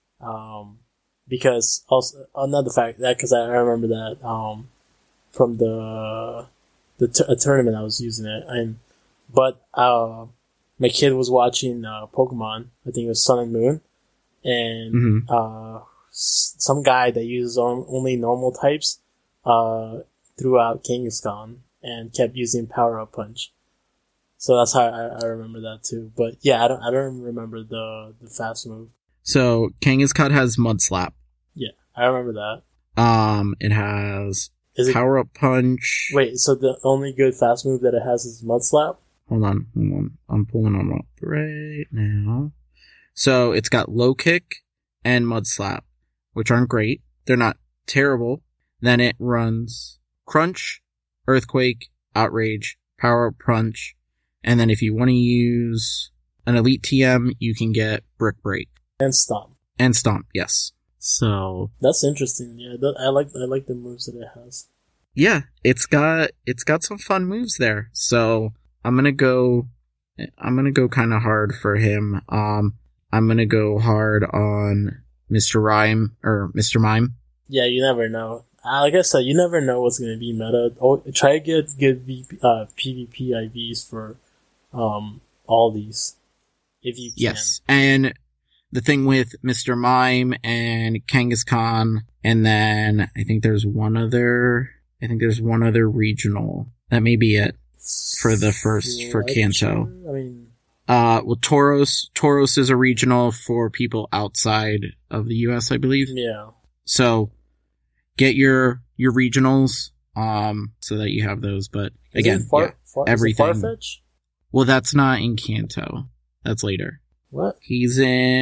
Um, because also another fact that because I remember that um from the the t- a tournament I was using it and but uh my kid was watching uh, Pokemon. I think it was Sun and Moon, and Mhm. uh s- some guy that uses on- only normal types uh. threw out Kangaskhan and kept using Power Up Punch. So that's how I, I remember that too. But yeah, I don't I don't remember the, the fast move. So, Kangaskhan has Mud Slap. Yeah, I remember that. Um, it has Is it Power Up Punch. wait? So the only good fast move that it has is Mud Slap. Hold on, hold on. I'm pulling them up right now. So it's got Low Kick and Mud Slap, which aren't great. They're not terrible. Then it runs Crunch, Earthquake, Outrage, Power Up Punch, and then if you want to use an Elite T M, you can get Brick Break And Stomp. and Stomp. Yes. So That's interesting. Yeah, that, I like I like the moves that it has. yeah, it's got it's got some fun moves there. So I'm gonna go, I'm gonna go kind of hard for him. Um, I'm gonna go hard on Mister Rhyme or Mister Mime. Yeah, you never know. Uh, like I said, you never know what's going to be meta. Oh, try to get good V P, uh, PvP I Vs for um all these, if you can. Yes, and the thing with Mister Mime and Kangaskhan, and then I think there's one other. I think there's one other regional. That may be it for the first for Kanto. I mean, Uh, well, Tauros. Tauros is a regional for people outside of the U S, I believe. yeah. So get your your regionals, um, so that you have those. But Is again, it far, yeah, far, is it everything. Farfetch? Well, that's not in Kanto. That's later. What? He's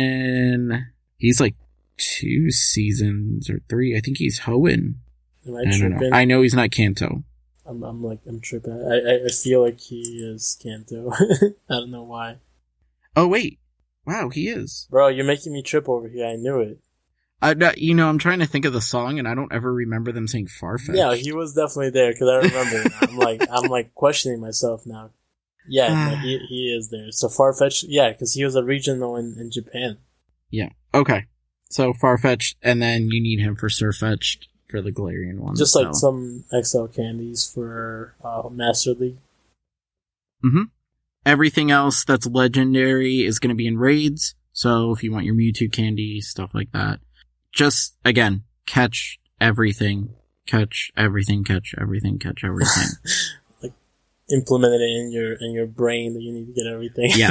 in. He's like two seasons or three. I think he's Hoenn. Am I, I don't tripping? know. I know he's not Kanto. I'm, I'm like, I'm tripping. I, I, I feel like he is Kanto. I don't know why. Oh wait, wow, he is. Bro, you're making me trip over here. I knew it. I, no, you know, I'm trying to think of the song, and I don't ever remember them saying Farfetch. Yeah, he was definitely there because I remember. Now. I'm like, I'm like questioning myself now. Yeah, no, he he is there. So Farfetch, yeah, because he was a regional in, in Japan. Yeah. Okay. So Farfetch, and then you need him for Surfetched for the Galarian one. Just like so. some X L candies for uh, Master League. Mm-hmm. Everything else that's legendary is going to be in raids. So if you want your Mewtwo candy, stuff like that. Just, again, catch everything. Catch everything, catch everything, catch everything. Like implemented it in your in your brain that you need to get everything. Yeah.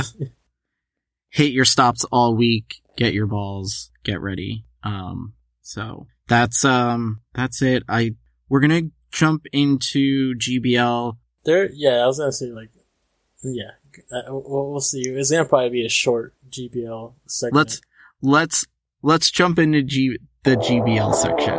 Hit your stops all week, get your balls, get ready. Um, so that's, um, that's it. I, we're gonna jump into G B L. There, yeah, I was gonna say like, yeah, uh, we'll, we'll see. It's gonna probably be a short G B L segment. Let's, let's, let's jump into G, the G B L section.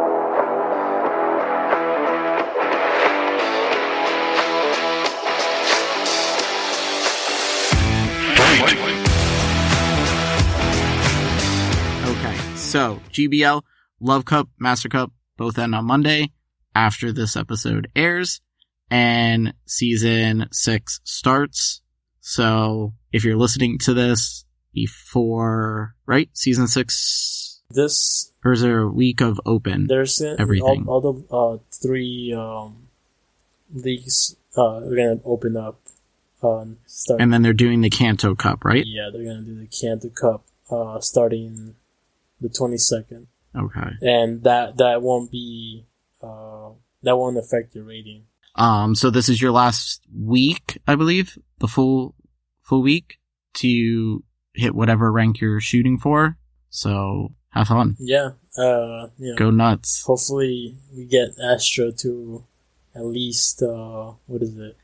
Okay, so G B L, Love Cup, Master Cup, both end on Monday after this episode airs, and season six starts. So if you're listening to this before, right, season six, This or is there a week of open? there's uh, Everything. all, all the uh, three um, leagues uh, are gonna open up. Um, start, And then they're doing the Kanto Cup, right? yeah, they're gonna do the Kanto Cup uh, starting the twenty-second, Okay. and that that won't be uh, that won't affect your rating. Um, so this is your last week, I believe, the full, full week to hit whatever rank you're shooting for. So have fun. Yeah, uh, you know, Go nuts. hopefully we get Astro to at least uh, what is it?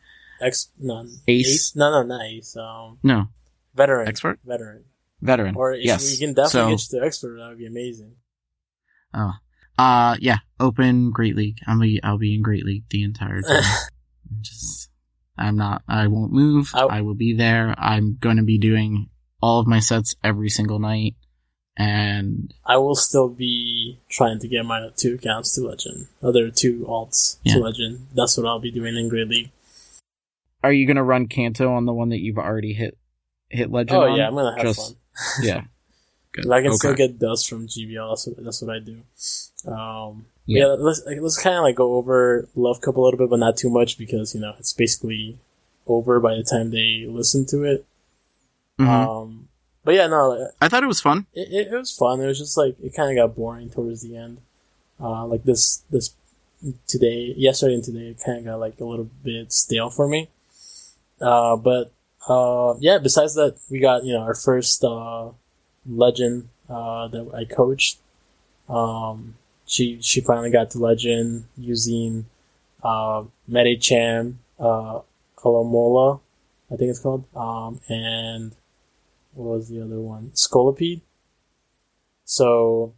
Ex, no, Ace? Ace? No, no, not Ace. Um, No. veteran. Expert? Veteran. Veteran. Or if yes. we can definitely so, get you to expert, that would be amazing. Oh. Uh, yeah. Open Great League. I'll be, I'll be in Great League the entire time. Just, I'm not, I won't move. I, I will be there. I'm going to be doing all of my sets every single night. And I will still be trying to get my two accounts to Legend. Other two alts Yeah. to Legend. That's what I'll be doing in Great League. are you going to run Kanto on the one that you've already hit, hit Legend Oh on? yeah, I'm gonna have Just, fun. Yeah. Good. I can Okay. still get dust from G B L. That's what, that's what I do. Um, Yeah. yeah. let's like, let's kind of like go over Love Cup a little bit, but not too much because you know it's basically over by the time they listen to it. Mhm. Um, but yeah, no, I thought it was fun. it, it, it was fun. It was just like it kind of got boring towards the end. Uh, like this this today, yesterday and today, it kind of got like a little bit stale for me. Uh, but uh, yeah. Besides that, we got you know our first uh, Legend uh, that I coached. Um, she she finally got to Legend using uh, Medicham, uh, Alomola, I think it's called, um, and what was the other one? Scolipede. So,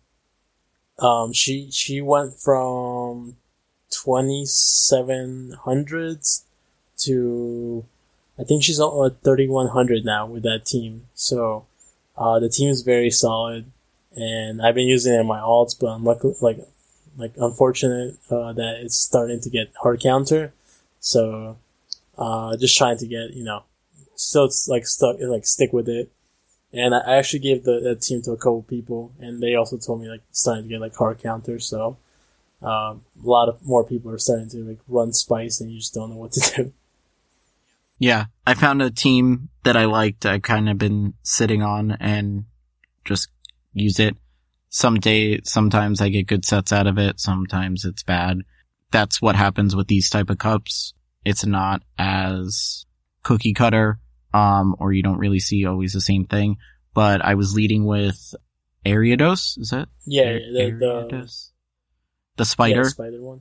um, she she went from twenty-seven hundreds to I think she's at thirty-one hundred now with that team. So, uh, the team is very solid. And I've been using it in my alts, but I'm lucky, like, like unfortunate uh, that it's starting to get hard counter. So, uh, just trying to get you know, still it's like stuck, like stick with it. And I actually gave the, the team to a couple people, and they also told me like it's starting to get like hard counter. So, um, a lot of more people are starting to like run Spice, and you just don't know what to do. Yeah. I found a team that I liked. I've kind of been sitting on and just use it. Some day, sometimes I get good sets out of it. Sometimes it's bad. That's what happens with these type of cups. It's not as cookie cutter, um, or you don't really see always the same thing. But I was leading with Ariados. Is that? Yeah, Ar- the the, Ariados? The spider. yeah, the spider one.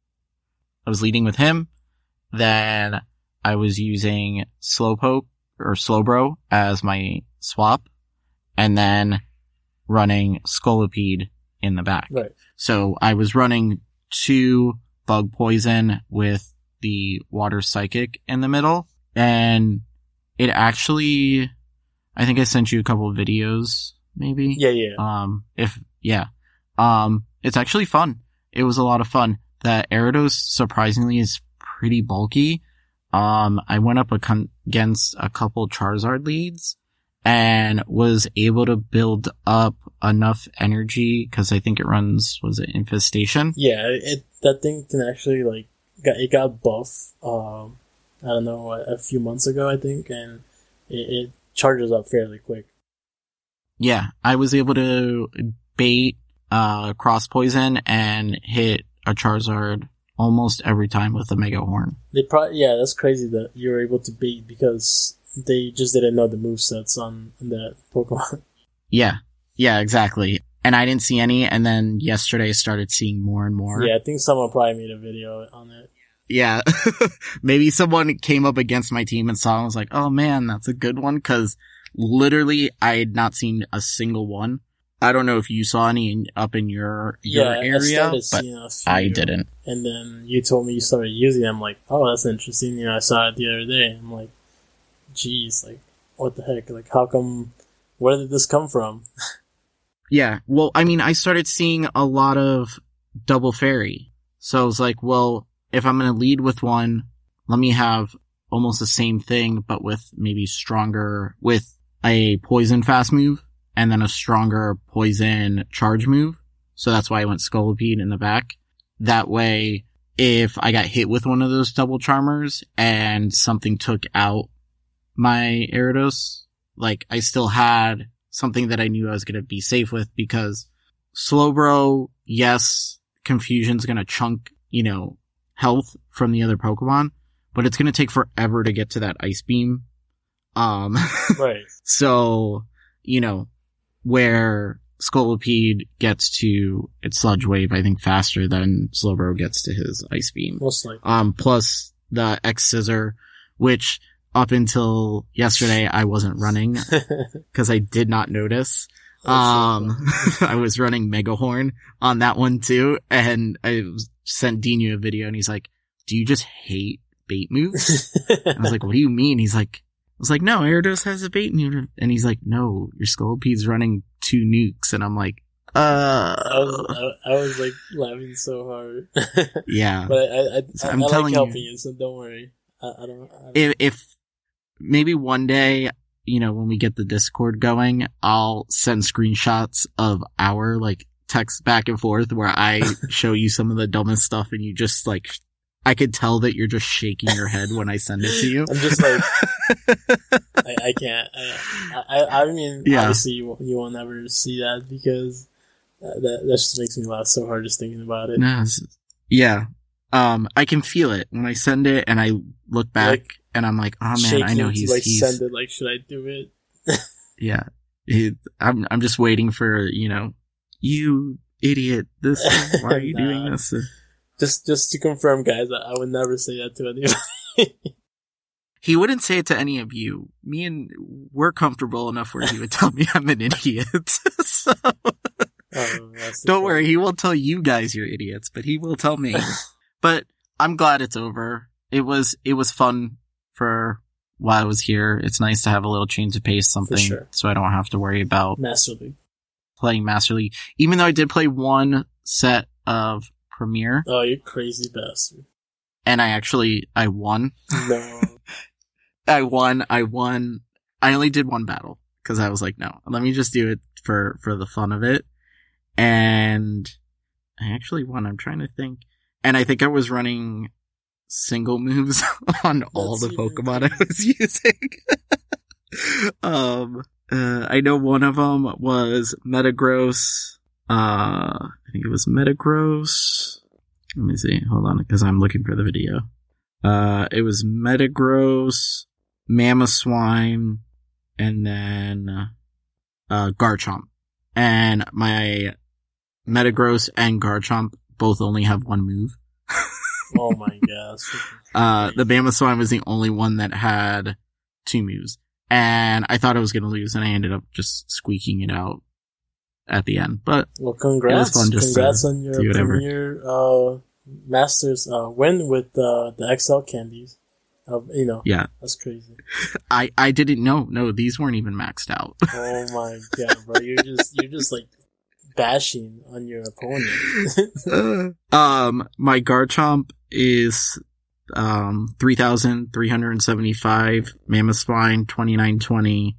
I was leading with him. Then I was using Slowpoke or Slowbro as my swap. And then running Scolipede in the back. Right. So I was running two Bug Poison with the Water Psychic in the middle. And it actually, I think I sent you a couple of videos, maybe. Yeah, yeah. Um, if, yeah. Um, it's actually fun. It was a lot of fun. The Ariados surprisingly is pretty bulky. Um, I went up a- against a couple Charizard leads and was able to build up enough energy because I think it runs, was it Infestation? Yeah, it that thing can actually like got it got buff. Um, I don't know a, a few months ago I think, and it, it charges up fairly quick. Yeah, I was able to bait uh Cross Poison and hit a Charizard almost every time with the Mega Horn. They probably yeah, that's crazy that you were able to bait because they just didn't know the movesets on that Pokemon. Yeah, yeah, exactly. And I didn't see any, and then yesterday I started seeing more and more. Yeah, I think someone probably made a video on it. Yeah. Maybe someone came up against my team and saw and was like, oh man, that's a good one, because literally I had not seen a single one. I don't know if you saw any in, up in your, your Yeah, I area, started but seeing a few, I didn't. And then you told me you started using it. I'm like, oh, that's interesting. You know, I saw it the other day. I'm like, geez, like, what the heck? Like, how come, where did this come from? Yeah, well, I mean, I started seeing a lot of double fairy. So I was like, well, if I'm going to lead with one, let me have almost the same thing, but with maybe stronger, with a poison fast move, and then a stronger poison charge move. So that's why I went Scolipede in the back. That way, if I got hit with one of those double charmers and something took out my Ariados, like, I still had something that I knew I was going to be safe with, because Slowbro, yes, Confusion's going to chunk, you know, health from the other Pokemon, but it's going to take forever to get to that Ice Beam. Um, Right. so, you know, where Scolipede gets to its Sludge Wave, I think faster than Slowbro gets to his Ice Beam. Most likely. Um, plus the X Scissor which up until yesterday I wasn't running because I did not notice. Um, I was running Megahorn on that one too, and I sent Dino a video and he's like, do you just hate bait moves? I was like, what do you mean? He's like, I was like, no, Gyarados has a bait move. And he's like, no, your Scoliped's running two nukes. And I'm like, uh, I was, I, I was like laughing so hard. Yeah. But I, I, I, So I, I'm I telling like helping you, you, so don't worry. I, I don't, I don't if, if maybe one day, you know, when we get the Discord going, I'll send screenshots of our like text back and forth where I show you some of the dumbest stuff and you just like, I could tell that you're just shaking your head when I send it to you. I'm just like, I, I can't. I, I, I mean, Yeah. obviously you, you won't ever see that because that, that that just makes me laugh so hard just thinking about it. No, it's- yeah. Um, I can feel it when I send it and I look back Like, and I'm like, oh man, Shaking I know to, he's, like he's, send it. Like, should I do it? yeah. He, I'm, I'm just waiting for, you know, you idiot. This, why are you Nah. doing this? Just, just to confirm, guys, I, I would never say that to anybody. He wouldn't say it to any of you. Me and we're comfortable enough where he would tell me I'm an idiot. So Oh, that's the don't point. worry, he won't tell you guys you're idiots, but he will tell me. But I'm glad it's over. It was it was fun for while I was here. It's nice to have a little change of pace, something, sure. so I don't have to worry about Master League. playing Master League. Even though I did play one set of Premier, Oh, you crazy bastard. and I actually I won. No. I won. I won. I only did one battle because I was like, no, let me just do it for, for the fun of it. And I actually won. I'm trying to think. And I think I was running single moves on all the That's even Pokemon I was using. um, uh, I know one of them was Metagross. Uh, I think it was Metagross. Let me see. Hold on, because I'm looking for the video. Uh, it was Metagross, Mamoswine, and then, uh, Garchomp. And my Metagross and Garchomp both only have one move. Oh my gosh. Uh, the Mamoswine was the only one that had two moves. And I thought I was gonna lose, and I ended up just squeaking it out at the end. But, Well, congrats. fun just Congrats to on your do whatever. Premier, uh, Masters, uh, win with, uh, the X L candies. Uh, you know. yeah, That's crazy. I, I didn't know. No, these weren't even maxed out. Oh my god, bro. You're just, you're just like bashing on your opponent. um, my Garchomp is, um, three thousand three hundred seventy-five, Mamoswine twenty-nine twenty,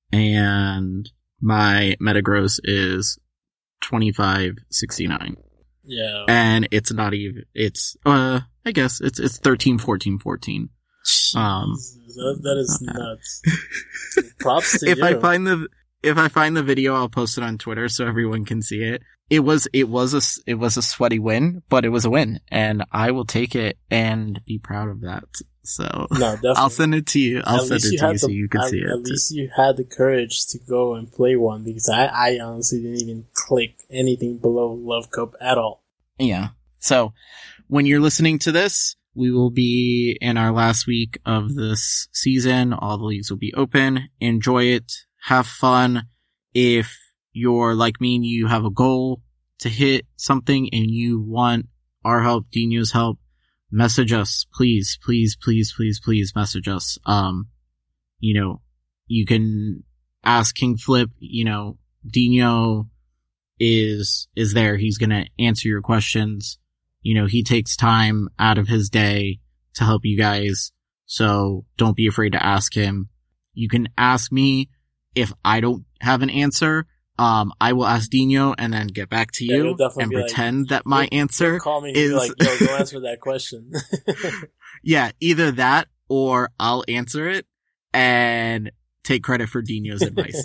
and my Metagross is twenty-five sixty-nine. Yeah. And it's not even, it's, uh, I guess it's, it's thirteen fourteen fourteen. Um, Jesus, that, that is okay. nuts. Props to if you. I find the, if I find the video, I'll post it on Twitter so everyone can see it. It was, it was a, s- it was a sweaty win, but it was a win, and I will take it and be proud of that. So No, definitely. I'll send it to you. I'll At send least it you to had you so the- you can at, see it. At least you had the courage to go and play one, because I, I honestly didn't even click anything below Love Cup at all. Yeah. So when you're listening to this, we will be in our last week of this season. All the leagues will be open. Enjoy it. Have fun. If you're like me and you have a goal to hit something and you want our help, Dino's help, message us. Please, please, please, please, please message us. Um, you know, you can ask King Flip, you know, Dino is, is there. He's going to answer your questions. You know, he takes time out of his day to help you guys. So don't be afraid to ask him. You can ask me if I don't have an answer. Um, I will ask Dino and then get back to Yeah, he'll you definitely and be like, pretend that my He'll- answer he'll call me and be is like, yo, go answer that question. yeah, either that or I'll answer it and take credit for Dino's advice.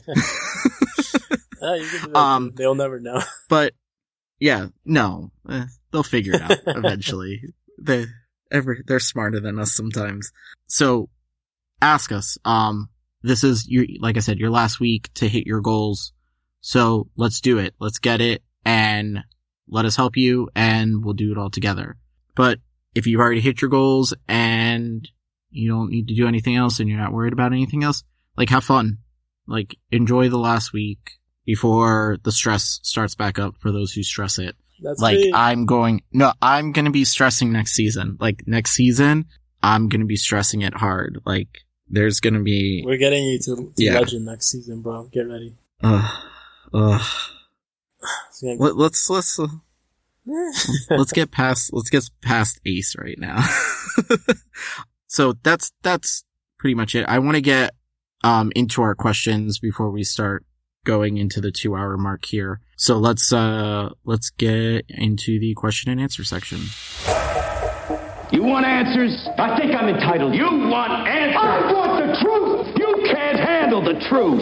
Yeah, you can do that Um, too. They'll never know. But yeah, no, eh, they'll figure it out eventually. They every they're smarter than us sometimes. So ask us. Um, this is your, like I said, your last week to hit your goals. So let's do it. Let's get it and let us help you, and we'll do it all together. But if you've already hit your goals and you don't need to do anything else and you're not worried about anything else, like, have fun. Like, enjoy the last week before the stress starts back up for those who stress it. That's like, me. I'm going, no, I'm gonna be stressing next season. Like, next season, I'm gonna be stressing it hard. Like, there's gonna be... We're getting you to, to Yeah. Legend next season, bro. Get ready. Ugh. Ugh. It's gonna- Let, let's, let's, uh, let's get past, let's get past Ace right now. So that's, that's pretty much it. I want to get, um, into our questions before we start going into the two hour mark here. So let's, uh, let's get into the question and answer section. You want answers? I think I'm entitled. You want answers? I want the truth! You can't handle the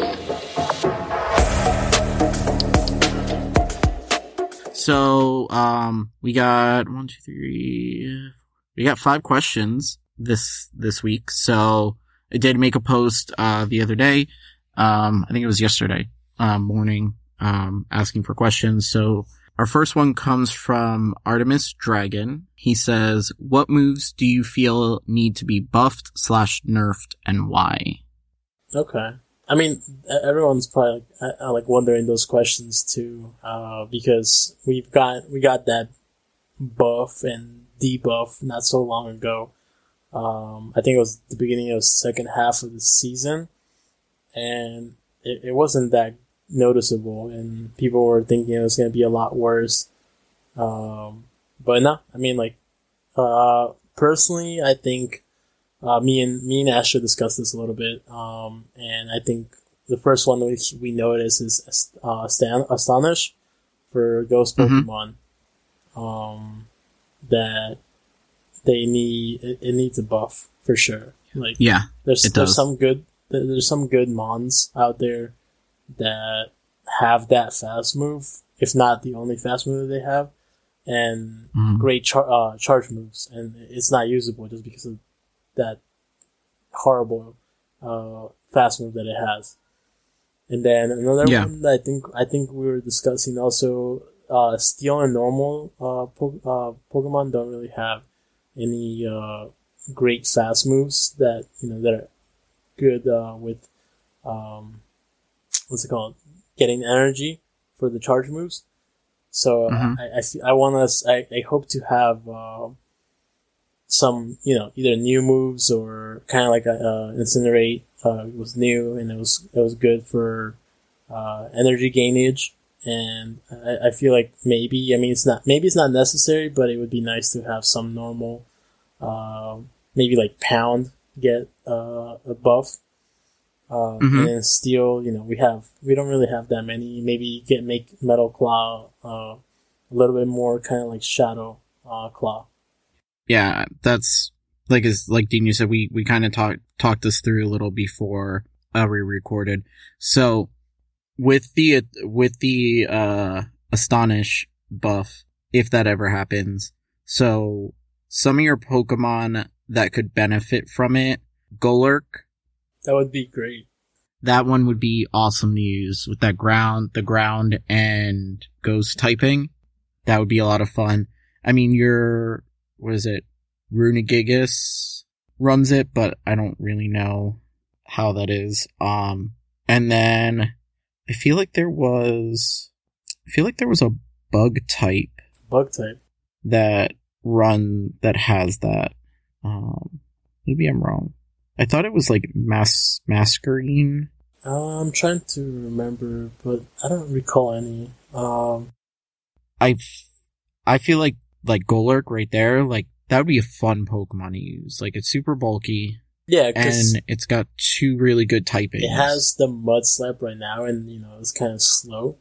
truth! So, um, we got one, two, three, we got five questions this, this week. So I did make a post, uh, the other day. Um, I think it was yesterday, um, morning, um, asking for questions. So our first one comes from Artemis Dragon. He says, what moves do you feel need to be buffed slash nerfed and why? Okay. I mean, e- everyone's probably like, uh, like wondering those questions too, uh, because we've got, we got that buff and debuff not so long ago. Um, I think it was the beginning of the second half of the season, and it, it wasn't that noticeable, and people were thinking it was going to be a lot worse. Um, but no, I mean, like, uh, personally, I think, uh, me and, me and Asher discussed this a little bit, um, and I think the first one we, we noticed is, uh, Stan, Astonish for Ghost Mhm. Pokemon, um, that they need, it, it needs a buff, for sure. Like, Yeah, there's, it there's does. some good, there- there's some good Mons out there that have that fast move, if not the only fast move that they have, and Mhm. great char- uh, charge moves, and it's not usable just because of that horrible uh, fast move that it has. And then another Yeah. one that I think I think we were discussing also, uh, Steel and normal uh, po- uh, Pokemon don't really have any uh, great fast moves that you know that are good uh, with um, what's it called, getting energy for the charge moves. So Mhm. I I, fe- I want us I, I hope to have uh, some you know either new moves or kind of like a, uh, Incinerate uh, was new and it was it was good for uh, energy gainage, and I, I feel like maybe I mean it's not maybe it's not necessary, but it would be nice to have some normal uh, maybe like Pound get uh, a buff. Uh, Mhm. And then Steel, you know, we have, we don't really have that many. Maybe get, make Metal Claw, uh, a little bit more kind of like Shadow, uh, Claw. Yeah, that's, like, as, like Dean, you said, we, we kind of talked, talked this through a little before, uh, we recorded. So, with the, with the, uh, Astonish buff, if that ever happens, so, some of your Pokemon that could benefit from it, Golurk, That would be great. that one would be awesome to use with that ground, the ground and ghost typing. That would be a lot of fun. I mean, your, what is it? Runegigas runs it, but I don't really know how that is. Um, and then I feel like there was, I feel like there was a bug type Bug type. that run, that has that. Um, maybe I'm wrong. I thought it was like mas masquerine. Uh, I'm trying to remember, but I don't recall any. Um, I, f- I feel like, like Golurk right there, like, that would be a fun Pokemon to use. Like, it's super bulky, yeah, because and it's got two really good typings. it has the Mud Slap right now, and you know it's kind of slow.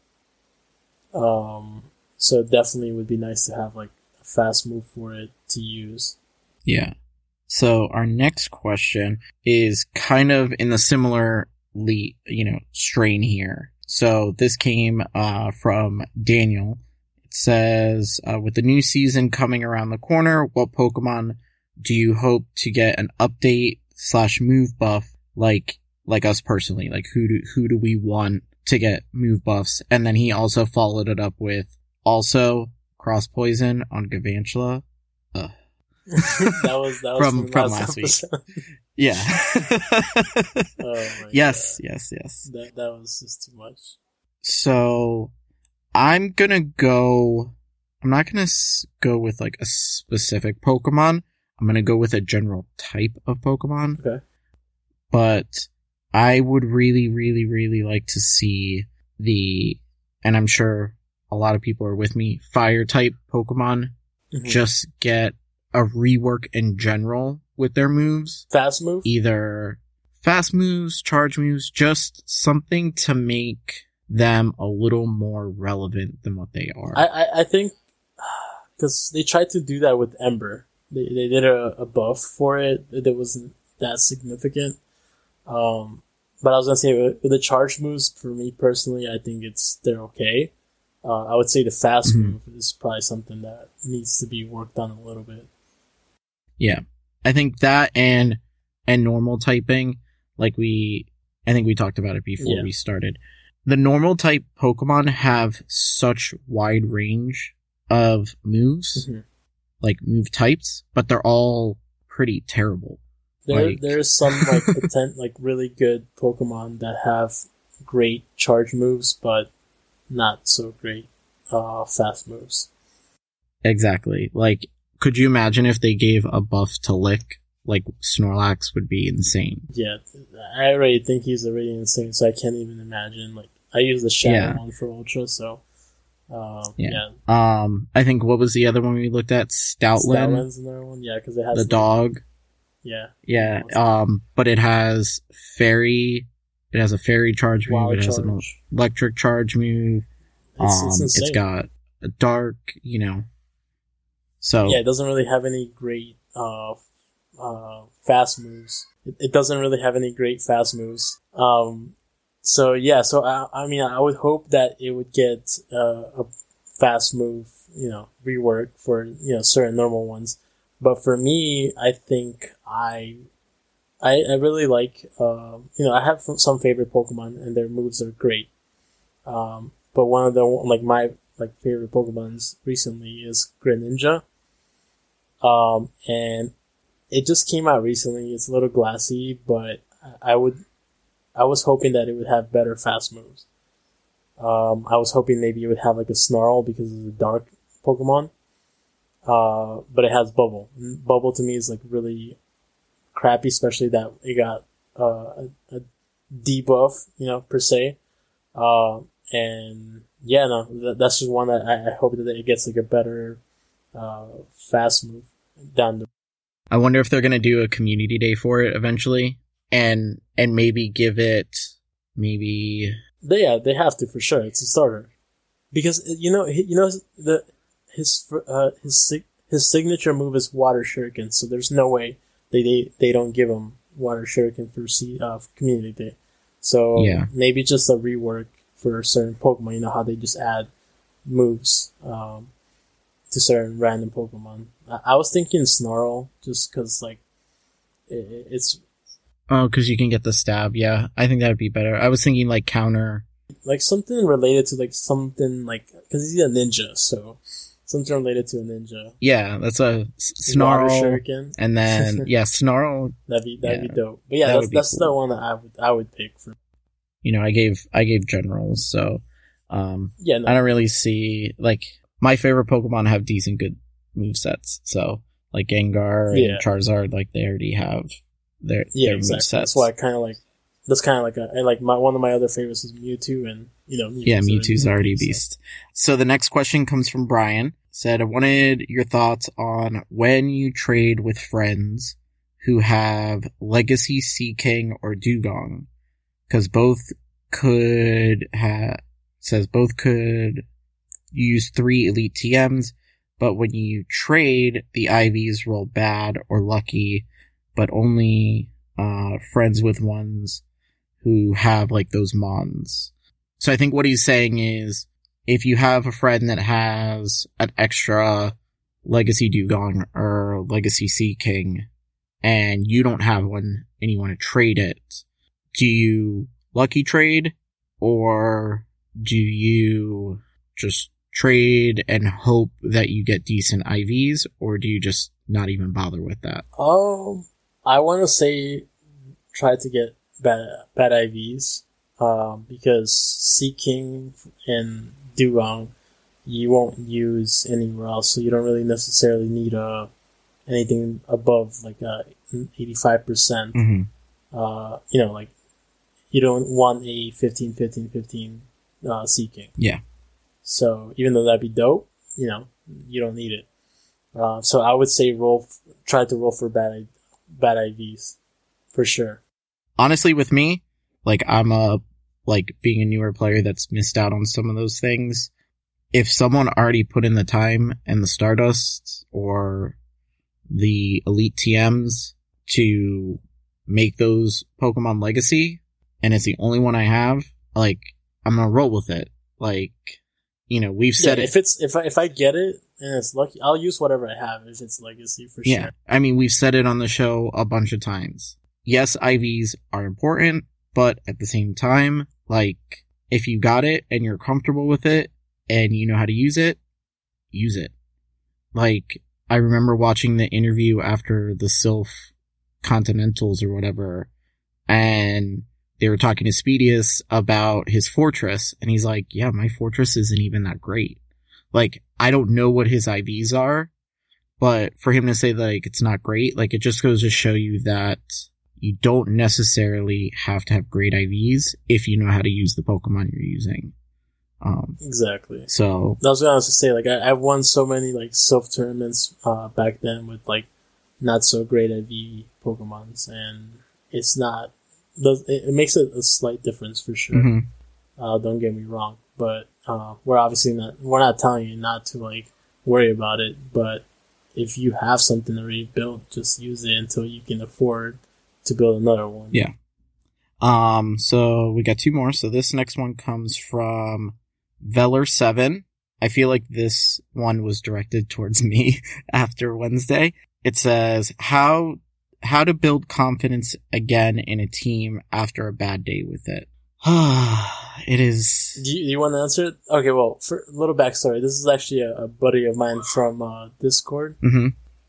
Um, so it definitely would be nice to have like a fast move for it to use. Yeah. So our next question is kind of in the similar, le- you know, strain here. So this came, uh, from Daniel. It says, uh, with the new season coming around the corner, what Pokemon do you hope to get an update slash move buff like, like us personally? Like who do, who do we want to get move buffs? And then he also followed it up with also cross poison on Galvantula. Ugh. that was that was from from last, last week. Yeah. Oh my yes, God. yes, yes. That that was just too much. So I'm gonna go. I'm not gonna s- go with like a specific Pokemon. I'm gonna go with a general type of Pokemon. Okay. But I would really, really, really like to see the, and I'm sure a lot of people are with me, fire type Pokemon Mm-hmm. just get a rework in general with their moves. Fast move? Either fast moves, charge moves, just something to make them a little more relevant than what they are. I, I, I think, because they tried to do that with Ember. They they did a, a buff for it that wasn't that significant. Um, but I was gonna say with, with the charge moves, for me personally, I think it's they're okay. Uh, I would say the fast Mhm. move is probably something that needs to be worked on a little bit. Yeah. I think that and and normal typing, like we I think we talked about it before Yeah. we started. The normal type Pokemon have such wide range of moves, Mhm. like move types, but they're all pretty terrible. There Like- there's some like potent, like really good Pokemon that have great charge moves, but not so great uh, fast moves. Exactly. Like, could you imagine if they gave a buff to Lick? Like, Snorlax would be insane. Yeah, I already think he's already insane, so I can't even imagine. Like, I use the Shadow Yeah. one for Ultra, so um, Yeah. yeah. Um, I think what was the other one we looked at? Stoutland, Stoutland's another one, yeah, because it has the dog. Yeah, Yeah. Um, but it has fairy. It has a fairy charge move. Wild it has an Charge. electric charge move. It's, um, it's insane. it's got a dark, you know. So Yeah, it doesn't really have any great uh, uh, fast moves. It, it doesn't really have any great fast moves. Um, so yeah, so I, I mean, I would hope that it would get uh, a fast move, you know, rework for you know certain normal ones. But for me, I think I, I, I really like, uh, you know, I have some favorite Pokemon and their moves are great. Um, but one of the like my like favorite Pokemons recently is Greninja. Um, and it just came out recently. It's a little glassy, but I would, I was hoping that it would have better fast moves. Um, I was hoping maybe it would have like a Snarl because it's a dark Pokemon. Uh, but it has Bubble. And Bubble to me is like really crappy, especially that it got, uh, a, a debuff, you know, per se. Uh, and yeah, no, that, that's just one that I, I hope that it gets like a better, uh, fast move down the. I wonder if they're gonna do a community day for it eventually, and and maybe give it maybe. They, yeah, they have to for sure. It's a starter because you know he- you know the his uh his sig- his signature move is Water Shuriken, so there's no way they they, they don't give him Water Shuriken for C uh for community day. So Yeah. maybe just a rework for certain Pokemon. You know how they just add moves um to certain random Pokemon. I, I was thinking Snarl just because like it, it's Oh, because you can get the stab. Yeah, I think that'd be better. I was thinking like counter. like something related to like something like because he's a ninja, so something related to a ninja. Yeah, that's a s- Water snarl, Shuriken. and then yeah, snarl. That'd be that'd Yeah, be dope. But yeah, that that's would be that's the cool. one that I would I would pick for. You know, I gave I gave generals, so um, Yeah, no, I don't really see like my favorite Pokemon have decent good movesets. So like Gengar and Yeah. Charizard, like they already have their yeah, their exactly. movesets. That's why I kind of like. That's kind of like a and like my one of my other favorites is Mewtwo, and you know Mewtwo's Yeah, Mewtwo's already a so- beast. So the next question comes from Brian. Said, I wanted your thoughts on when you trade with friends who have Legacy Sea King or Dugong. Cause both could have, says both could use three elite T Ms, but when you trade, the I Vs roll bad or lucky, but only, uh, friends with ones who have like those mons. So I think what he's saying is, if you have a friend that has an extra Legacy Dugong or Legacy Sea King, and you don't have one and you want to trade it, do you lucky trade, or do you just trade and hope that you get decent I Vs, or do you just not even bother with that? Um, I want to say try to get bad, bad I Vs, um, because Seeking and Dugong you won't use anywhere else, so you don't really necessarily need a anything above like a eighty-five percent. Mm-hmm. Uh, you know, like you don't want a fifteen, fifteen, fifteen uh, Seeking. Yeah. So even though that'd be dope, you know, you don't need it. Uh, so I would say roll, f- try to roll for bad, bad I Vs, for sure. Honestly, with me, like I'm a like being a newer player that's missed out on some of those things. If someone already put in the time and the Stardust or the Elite T Ms to make those Pokemon Legacy, and it's the only one I have, like I'm gonna roll with it. Like, you know, we've said yeah, it. If it's if I, if I get it and it's lucky, I'll use whatever I have if it's Legacy for Yeah. sure. I mean, we've said it on the show a bunch of times. Yes, I Vs are important, but at the same time, like, if you got it and you're comfortable with it and you know how to use it, use it. Like, I remember watching the interview after the Sylph Continentals or whatever, and they were talking to Speedius about his Fortress, and he's like, yeah, my Fortress isn't even that great. Like, I don't know what his I Vs are, but for him to say, like, it's not great, like, it just goes to show you that you don't necessarily have to have great I Vs if you know how to use the Pokemon you're using. Um, Exactly. so, I was gonna say, like, I, I've won so many, like, Sylph tournaments, uh, back then with, like, not so great I V Pokemons, and it's not, it, it makes a, a slight difference for sure. mhm. Uh, don't get me wrong, but, uh, we're obviously not, we're not telling you not to, like, worry about it, but if you have something already built, just use it until you can afford to build another one. Yeah. Um, so we got two more. So this next one comes from Veller seven. I feel like this one was directed towards me after Wednesday. It says, how, how to build confidence again in a team after a bad day with it. It is. Do you, do you want to answer it? Okay, well, for a little backstory, this is actually a, a buddy of mine from uh, Discord, Mm-hmm.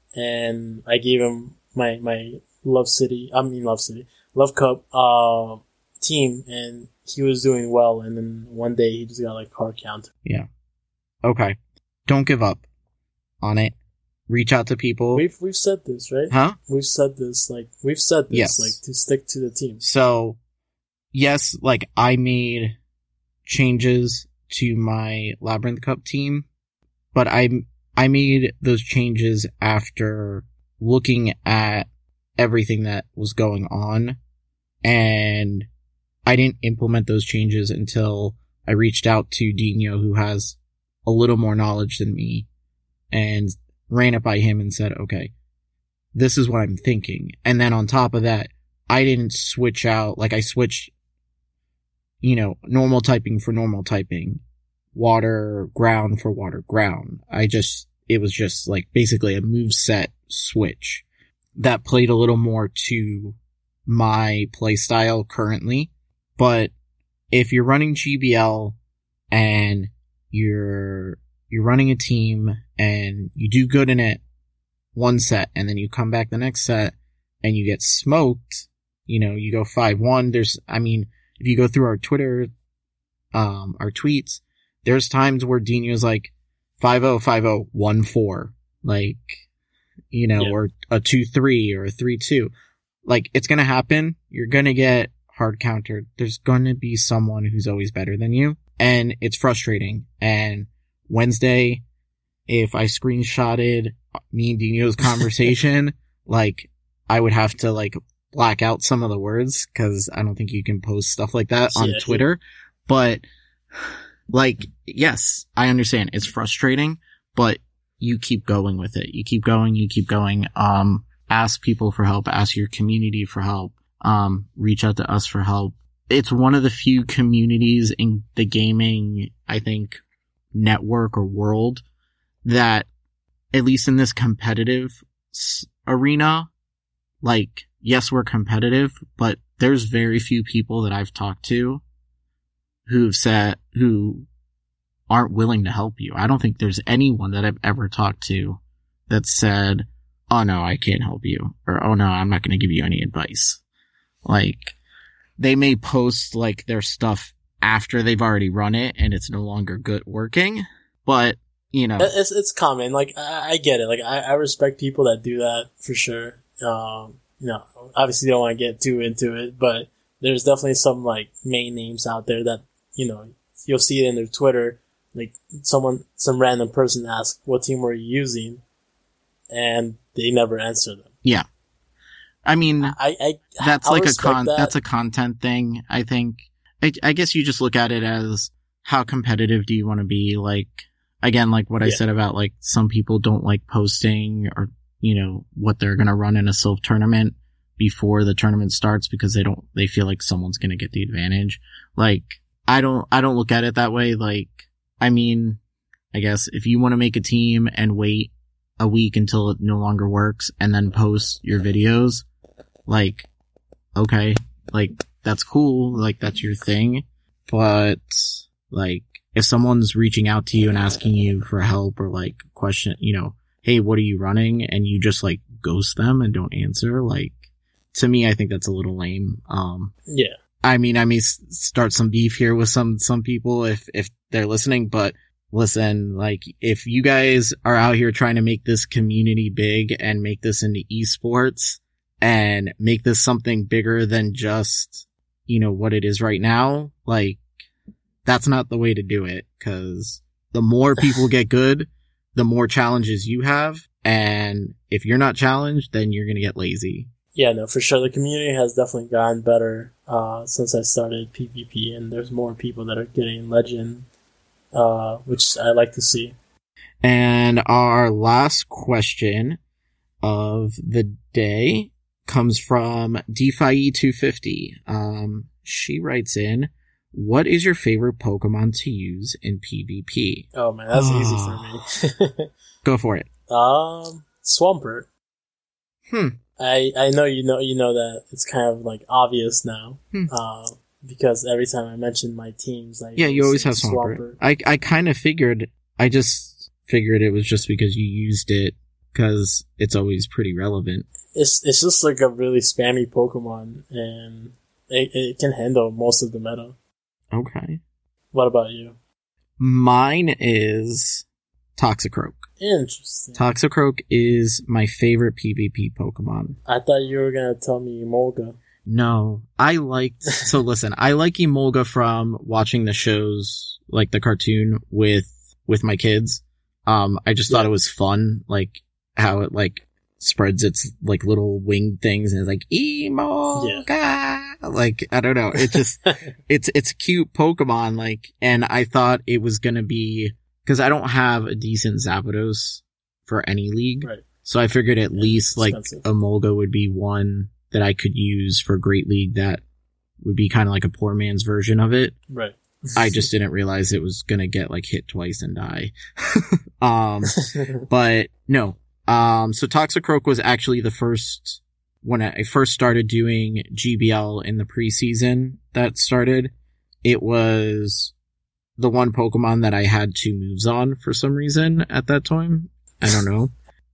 and I gave him my my Love City, I mean Love City, Love Cup uh, team, and he was doing well, and then one day he just got like card count. Yeah. Okay. Don't give up on it. Reach out to people. We've we've said this, right? Huh? We've said this, like we've said this, Yes. like to stick to the team. So, yes, like, I made changes to my Labyrinth Cup team, but I, I made those changes after looking at everything that was going on, and I didn't implement those changes until I reached out to Dino, who has a little more knowledge than me, and ran it by him and said, okay, this is what I'm thinking. And then on top of that, I didn't switch out, like I switched, you know, normal typing for normal typing, water, ground for water, ground. I just, it was just like basically a moveset switch that played a little more to my playstyle currently. But if you're running G B L and you're, you're running a team and you do good in it one set and then you come back the next set and you get smoked, you know, you go five one. There's, I mean, if you go through our Twitter, um, our tweets, there's times where Dino's like five oh, five oh, one four, like, you know, Yeah. or a two three or a three two. Like, it's gonna happen. You're gonna get hard countered. There's gonna be someone who's always better than you, and it's frustrating. And Wednesday, if I screenshotted me and Dino's conversation, like, I would have to, like, black out some of the words, because I don't think you can post stuff like that on Yeah. Twitter. But, like, yes, I understand. It's frustrating, but you keep going with it. You keep going, you keep going. Um, ask people for help, ask your community for help, um, reach out to us for help. It's one of the few communities in the gaming, I think, network or world that, at least in this competitive s- arena, like, yes, we're competitive, but there's very few people that I've talked to who've said, who aren't willing to help you. I don't think there's anyone that I've ever talked to that said, oh no, I can't help you, or oh no, I'm not going to give you any advice. Like, they may post like their stuff after they've already run it and it's no longer good working, but you know, it's it's common. Like, I, I get it. Like, I, I respect people that do that for sure. Um, you know, obviously don't want to get too into it, but there's definitely some like main names out there that, you know, you'll see it in their Twitter. Like, someone, some random person asks, what team were you using? And they never answer them. Yeah. I mean, I, I that's I'll like a respect con, that. that's a content thing. I think, I, I guess you just look at it as how competitive do you want to be? Like, again, like what I Yeah. said about like some people don't like posting or, you know, what they're going to run in a Sylph tournament before the tournament starts because they don't, they feel like someone's going to get the advantage. Like, I don't, I don't look at it that way. Like, I mean, I guess if you want to make a team and wait a week until it no longer works and then post your videos, like, okay, like, that's cool. Like, that's your thing. But, like, if someone's reaching out to you and asking you for help or like question, you know, hey, what are you running? And you just like ghost them and don't answer, like, to me, I think that's a little lame. Um, Yeah. I mean, I may s- start some beef here with some, some people if, if they're listening, but listen, like, if you guys are out here trying to make this community big and make this into esports and make this something bigger than just, you know, what it is right now, like, that's not the way to do it, because the more people get good, the more challenges you have, and if you're not challenged, then you're gonna get lazy. Yeah, no, for sure. The community has definitely gotten better uh, since I started PvP, and there's more people that are getting Legend, uh, which I like to see. And our last question of the day comes from DeFi two fifty. Um, she writes in, what is your favorite Pokemon to use in PvP? Oh man, that's easy for me. Go for it. um, Swampert. Hmm. I, I know you know you know that it's kind of like obvious now, Hmm. uh, because every time I mention my teams, I Yeah, you always have say Swampert. I, I kind of figured, I just figured it was just because you used it, because it's always pretty relevant. It's it's just like a really spammy Pokemon, and it, it can handle most of the meta. Okay. What about you? Mine is Toxicroak. Interesting. Toxicroak is my favorite PvP Pokemon. I thought you were gonna tell me Emolga. No, I liked, so listen, I like Emolga from watching the shows, like the cartoon with, with my kids. Um, I just thought Yeah. it was fun, like, how it, like, spreads its, like, little winged things and it's like, Emolga! Like, I don't know, it just, it's, it's a cute Pokemon, like, and I thought it was gonna be, cause I don't have a decent Zapdos for any league. Right. So I figured at Yeah, least, like, expensive. Emolga would be one that I could use for Great League that would be kind of like a poor man's version of it. Right. I just didn't realize it was gonna get, like, hit twice and die. um, but no. Um, so Toxicroak was actually the first, when I first started doing G B L in the preseason that started, it was the one Pokemon that I had two moves on for some reason at that time. I don't know.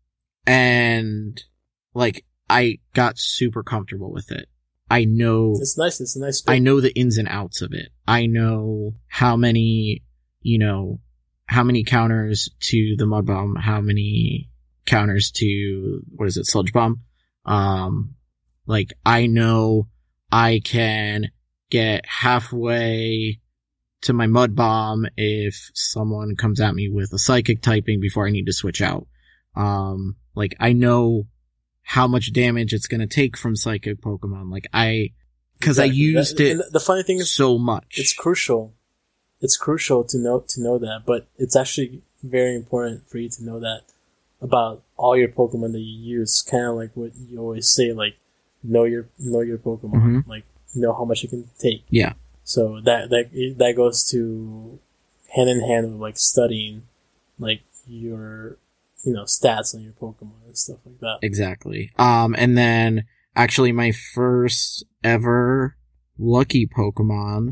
And, like, I got super comfortable with it. I know, It's nice. It's a nice. I pick. know the ins and outs of it. I know how many, you know, how many counters to the Mud Bomb, how many counters to, what is it, Sludge Bomb? Um, like, I know I can get halfway to my Mud Bomb if someone comes at me with a Psychic typing before I need to switch out. Um, like, I know how much damage it's gonna take from Psychic Pokemon. Like, I, cause Exactly. I used That- it and The funny thing is, so much. it's crucial. It's crucial to know to know that, but it's actually very important for you to know that about all your Pokemon that you use. Kind of like what you always say, like know your know your Pokemon, Mhm. like know how much it can take. Yeah. So that that that goes to hand in hand with like studying, like your you know stats on your Pokemon and stuff like that. Exactly. Um, and then actually my first ever lucky Pokemon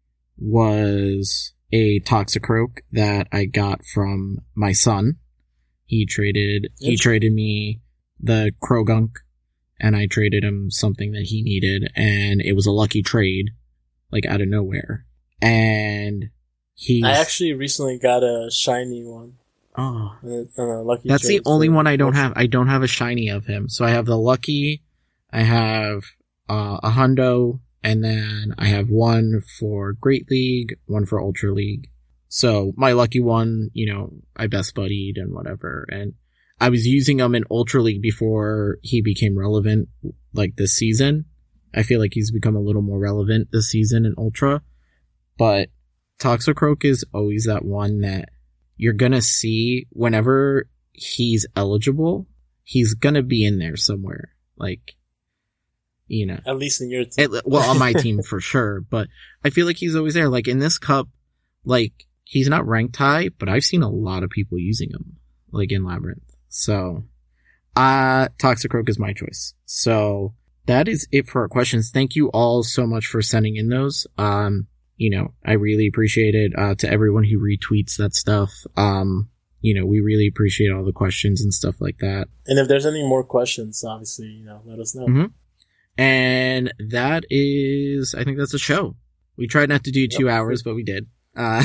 was a Toxicroak that I got from my son. He traded, he Yes. traded me the Krogunk, and I traded him something that he needed, and it was a lucky trade, like out of nowhere. And he, I actually recently got a shiny one. Oh, on a, on a lucky that's trade, the only so one I don't have. I don't have a shiny of him. So I have the lucky, I have uh, a hundo, and then I have one for Great League, one for Ultra League. So my lucky one, you know, I best buddied and whatever. And I was using him in Ultra League before he became relevant, like this season. I feel like he's become a little more relevant this season in Ultra. But Toxicroak is always that one that you're gonna see whenever he's eligible, he's gonna be in there somewhere. Like, you know. At least in your team. At, well, on my team for sure. But I feel like he's always there. Like in this cup, like, he's not ranked high, but I've seen a lot of people using him, like in Labyrinth. So, uh, Toxicroak is my choice. So, that is it for our questions. Thank you all so much for sending in those. Um, you know, I really appreciate it. Uh, to everyone who retweets that stuff. Um, you know, we really appreciate all the questions and stuff like that. And if there's any more questions, obviously, you know, let us know. Mm-hmm. And that is, I think that's a show. We tried not to do two yep. hours, but we did. Uh,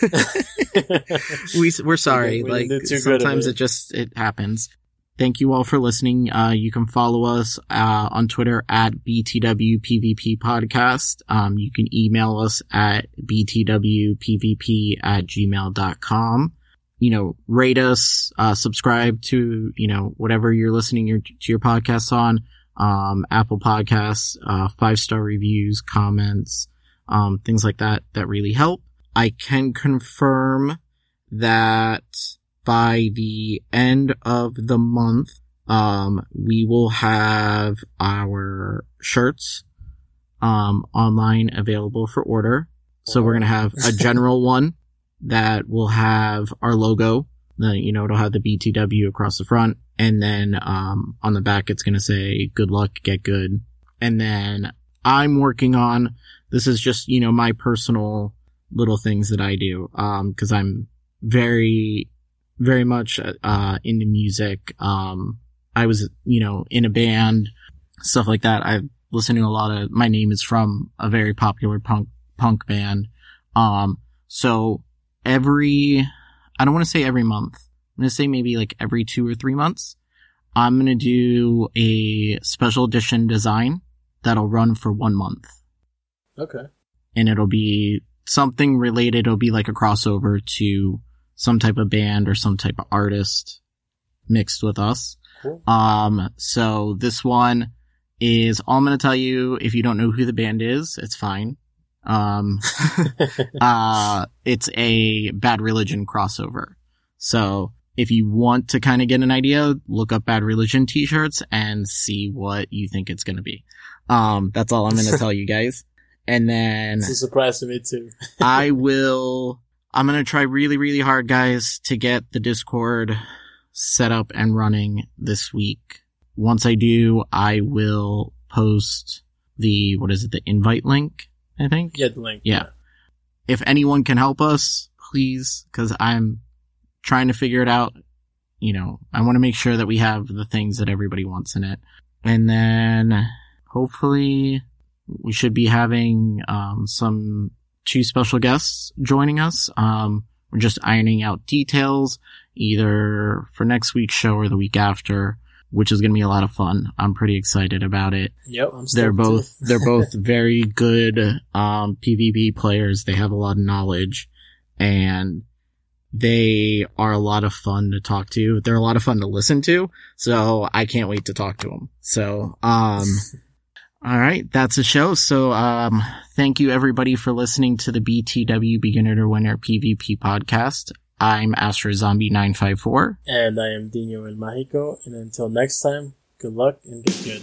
we, we're sorry. We, we like, sometimes it. it just, it happens. Thank you all for listening. Uh, you can follow us, uh, on Twitter at B T W P V P podcast. Um, you can email us at B T W P V P at gmail dot com. You know, rate us, uh, subscribe to, you know, whatever you're listening your, to your podcasts on, um, Apple Podcasts, uh, five star reviews, comments, um, things like that, that really help. I can confirm that by the end of the month, um, we will have our shirts, um, online available for order. So we're going to have a general one that will have our logo. The, you know, it'll have the B T W across the front. And then, um, on the back, it's going to say good luck, get good. And then I'm working on, this is just, you know, my personal little things that I do. Um, cause I'm very, very much, uh, into music. Um, I was, you know, in a band, stuff like that. I listen to a lot of, my name is from a very popular punk, punk band. Um, so every, I don't want to say every month. I'm going to say maybe like every two or three months. I'm going to do a special edition design that'll run for one month. Okay. And it'll be something related. It'll be like a crossover to some type of band or some type of artist mixed with us. Cool. Um, so this one is all I'm going to tell you. If you don't know who the band is, it's fine. Um, uh, it's a Bad Religion crossover. So if you want to kind of get an idea, look up Bad Religion t-shirts and see what you think it's going to be. Um, that's all I'm going to tell you guys. And then it's a surprise to me too. I will, I'm going to try really, really hard, guys, to get the Discord set up and running this week. Once I do, I will post the, what is it, the invite link, I think? Yeah, the link. Yeah. yeah. If anyone can help us, please, because I'm trying to figure it out. You know, I want to make sure that we have the things that everybody wants in it. And then hopefully we should be having um some two special guests joining us. Um, we're just ironing out details either for next week's show or the week after, which is going to be a lot of fun. I'm pretty excited about it. Yep, I'm They're both, too. they're both very good, um, PvP players. They have a lot of knowledge and they are a lot of fun to talk to. They're a lot of fun to listen to. So I can't wait to talk to them. So, um, all right. That's a show. So, um, thank you everybody for listening to the B T W Beginner to Winner PvP podcast. I'm Astro Zombie nine five four. And I am Dino El Mágico. And until next time, good luck and get good.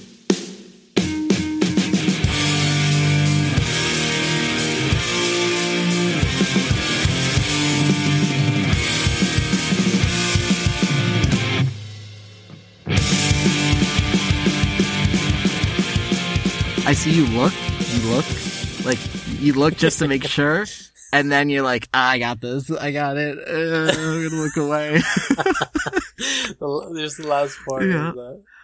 I see you look, you look, like, you look just to make sure, and then you're like, ah, I got this, I got it, uh, I'm gonna look away. Just the last part yeah. of that.